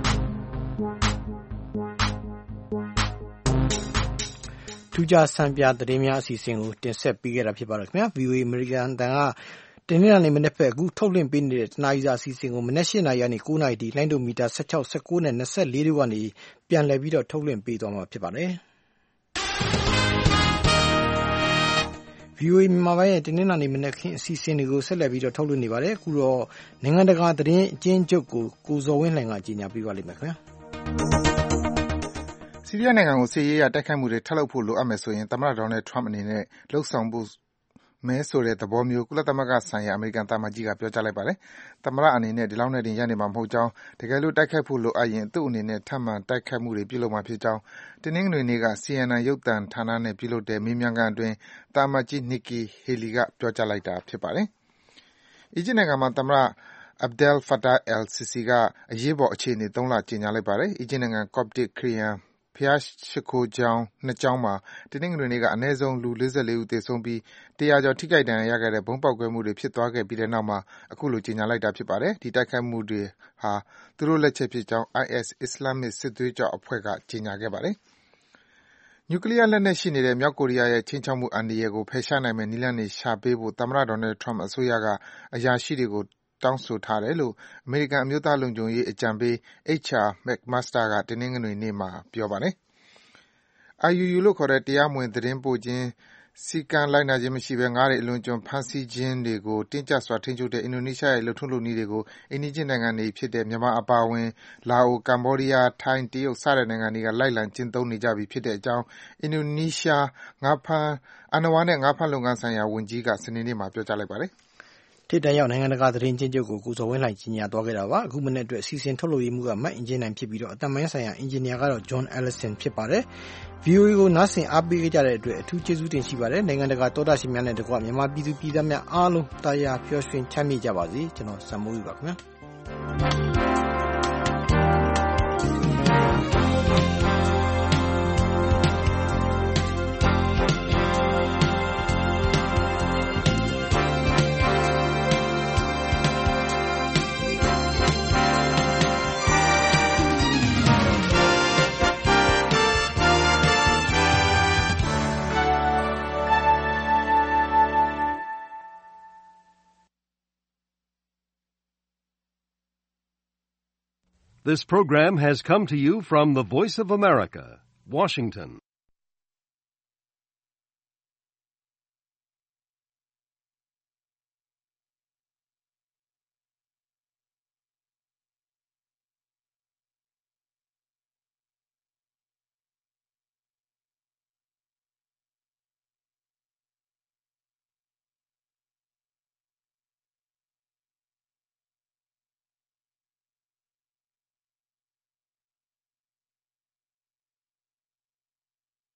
ထူးခြားဆန်းပြသတင်းများအစီအစဉ်ကိုတင်ဆက်ပေးခဲ့တာဖြစ်ပါတယ်ခင်ဗျာ ဗွီအိုအေ အမေရိကန်အသံကတင်းနေ့နေ့မနေ့ဖက်အခုထုတ်လွှင့်ပေးနေတဲ့တနားရီစာအစီအစဉ်ကိုမနေ့၈နာရီကနေ၉နာရီထိလိုင်းဒိုမီတာ၁၆ ၁၉နဲ့၂၄တို့ကနေပြန်လည်ပြီးတော့ထုတ်လွှင့်ပေးသွားမှာဖြစ်ပါတယ်။ဗွီအိုအေမြန်မာပိုင်းရဲ့တင်းနေ့နေ့မနေ့ခင်းအစီအစဉ်တွေကိုဆက်လက်ပြီးတော့ထုတ်လွှင့်နေပါတယ်အခုတော့နိုင်ငံတကာသတင်းအကျဉ်းချုပ်ကိုကိုဇော်ဝင်းလှိုင်ကကြီးညာပေးပါလိမ့်မယ်ခင်ဗျာဆီးရီးယားနိုင်ငံကိုစစ်ရေးအရတိုက်ခိုက်မှုတွေထပ်လုပ်ဖို့လိုအပ်မယ်ဆိုရင်သမ္မတ Donald Trump အနေနဲ့လှုံ့ဆော်ဖို့မဲဆိုတဲ့သဘောမျိုးကုလသမဂ္ဂဆိုင်ရာအမေရိကန်သံအမတ်ကြီးကပြောကြားလိုက်ပါတယ်။သမ္မတအနေနဲ့ဒီလောက်နဲ့တင်ရပ်နေမှာမဟုတ်ကြောင်းတကယ်လို့တိုက်ခိုက်ဖို့လိုအပ်ရင်သူ့အနေနဲ့ထပ်မံတိုက်ခိုက်မှုတွေပြုလုပ်မှာဖြစ်ကြောင်းတနင်္ဂနွေနေ့က C N N ရုပ်သံဌာနနဲ့ပြုလုပ်တဲ့မေးမြန်းခန်းအတွင်းသံအမတ်ကြီး Nikki Haley ကပြောကြားလိုက်တာဖြစ်ပါတယ်။အီဂျစ်နိုင်ငံမှာသမ္မတAbdel Fattah al-Sisi ကအရေးပေါ်အခြေအနေသုံးလကြေညာလိုက်ပါတယ်။အီဂျစ်နိုင်ငံ Coptic ခရစ်ယာန်ဘုရားရှိခိုးကျောင်းနှစ်ကျောင်းမှာတနင်္ဂနွေနေ့ကအနည်းဆုံးလူ၄၄ဦးသေဆုံးပြီးတရာကျော်ထိခိုက်ဒဏ်ရာရခဲ့တဲ့ဗုံးပေါက်ကွဲမှုတွေဖြစ်သွားခဲ့ပြီးတဲ့နောက်မှာအခုလိုကြေညာလိုက်တာဖြစ်ပါတယ်။ဒီတိုက်ခိုက်မှုတွေဟာသူတို့လက်ချက်ဖြစ်ကြောင်း I S အစ္စလာမ်မစ်စစ်သွေးကြွအဖွဲ့ကကြေညာခဲ့ပါတယ်။နျူကလ িয়ার လက်နက်ရှိနေတဲ့မြောက်ကိုရီးယားရဲ့ခြိမ်းခြောက်မှုအန္တရာယ်ကိုဖယ်ရှားနိုင်မယ့်နည်းလမ်းတွေရှာပေးဖို့သမ္မတ Donald Trump အစိုးရကအရာရှိတွေကိုတောင်းဆိုထားတယ်လို့အမေရိကန်အမျိုးသားလုံခြုံရေးအကြံပေး H R McMaster ကတနင်္ဂနွေနေ့မှာပြောပါတယ်။ I U U လို့ခေါ်တဲ့တရားမဝင်သတင်းပို့ခြင်းစည်းကမ်းလိုက်နာခြင်းမရှိဘဲငါးတွေအလွန်အကျွံဖမ်းဆီးခြင်းတွေကိုတင်းကျပ်စွာထိန်းချုပ်တဲ့အင်ဒိုနီးရှားရဲ့လုပ်ထုံးလုပ်နည်းတွေကိုအိမ်နီးချင်းနိုင်ငံတွေဖြစ်တဲ့မြန်မာအပါအဝင်လာအို၊ကမ္ဘောဒီးယား၊ထိုင်း၊တရုတ်စတဲ့နိုင်ငံတွေကလိုက်လံကျင့်သုံးနေကြပြီဖြစ်တဲ့အကြောင်းအင်ဒိုနီးရှားငါးဖမ်းအဏ္ဏဝါနဲ့ငါးဖမ်းလုပ်ငန်းဆိုင်ရာဝန်ကြီးကစနေနေ့မှာပြောကြားလိုက်ပါတယ်။ထိပ်တန်းရောက်နိုင်ငံတကာသတင်းချင်းချုပ်ကိုကိုဇော်ဝင်းလှိုင်ကြီးညာသွားခဲ့တာပါအခုမနေ့အတွက်စီစဉ်ထုတ်လုပ်ရေးမှုကမတ်အင်ဂျင်နိုင်ဖြစ်ပြီးတော့အတမန်ဆိုင်ရာအင်ဂျင်နီယာကတော့ John Ellison ဖြစ်ပါတယ် V O A ကိုနားဆင်အားပေးကြတဲ့အတွက်အထူးကျေးဇူးတင်ရှိပါတယ်နိုင်ငံတကာသောတာရှင်များနဲ့တကွမြန်မာပြည်သူပြည်သားများအားလုံးတာယာပျော်ရွှင်ချမ်းမြေ့ကြပါစေကျွန်တော်စံမိုးယူပါခင်ဗျာ This program has come to you from the Voice of America, Washington.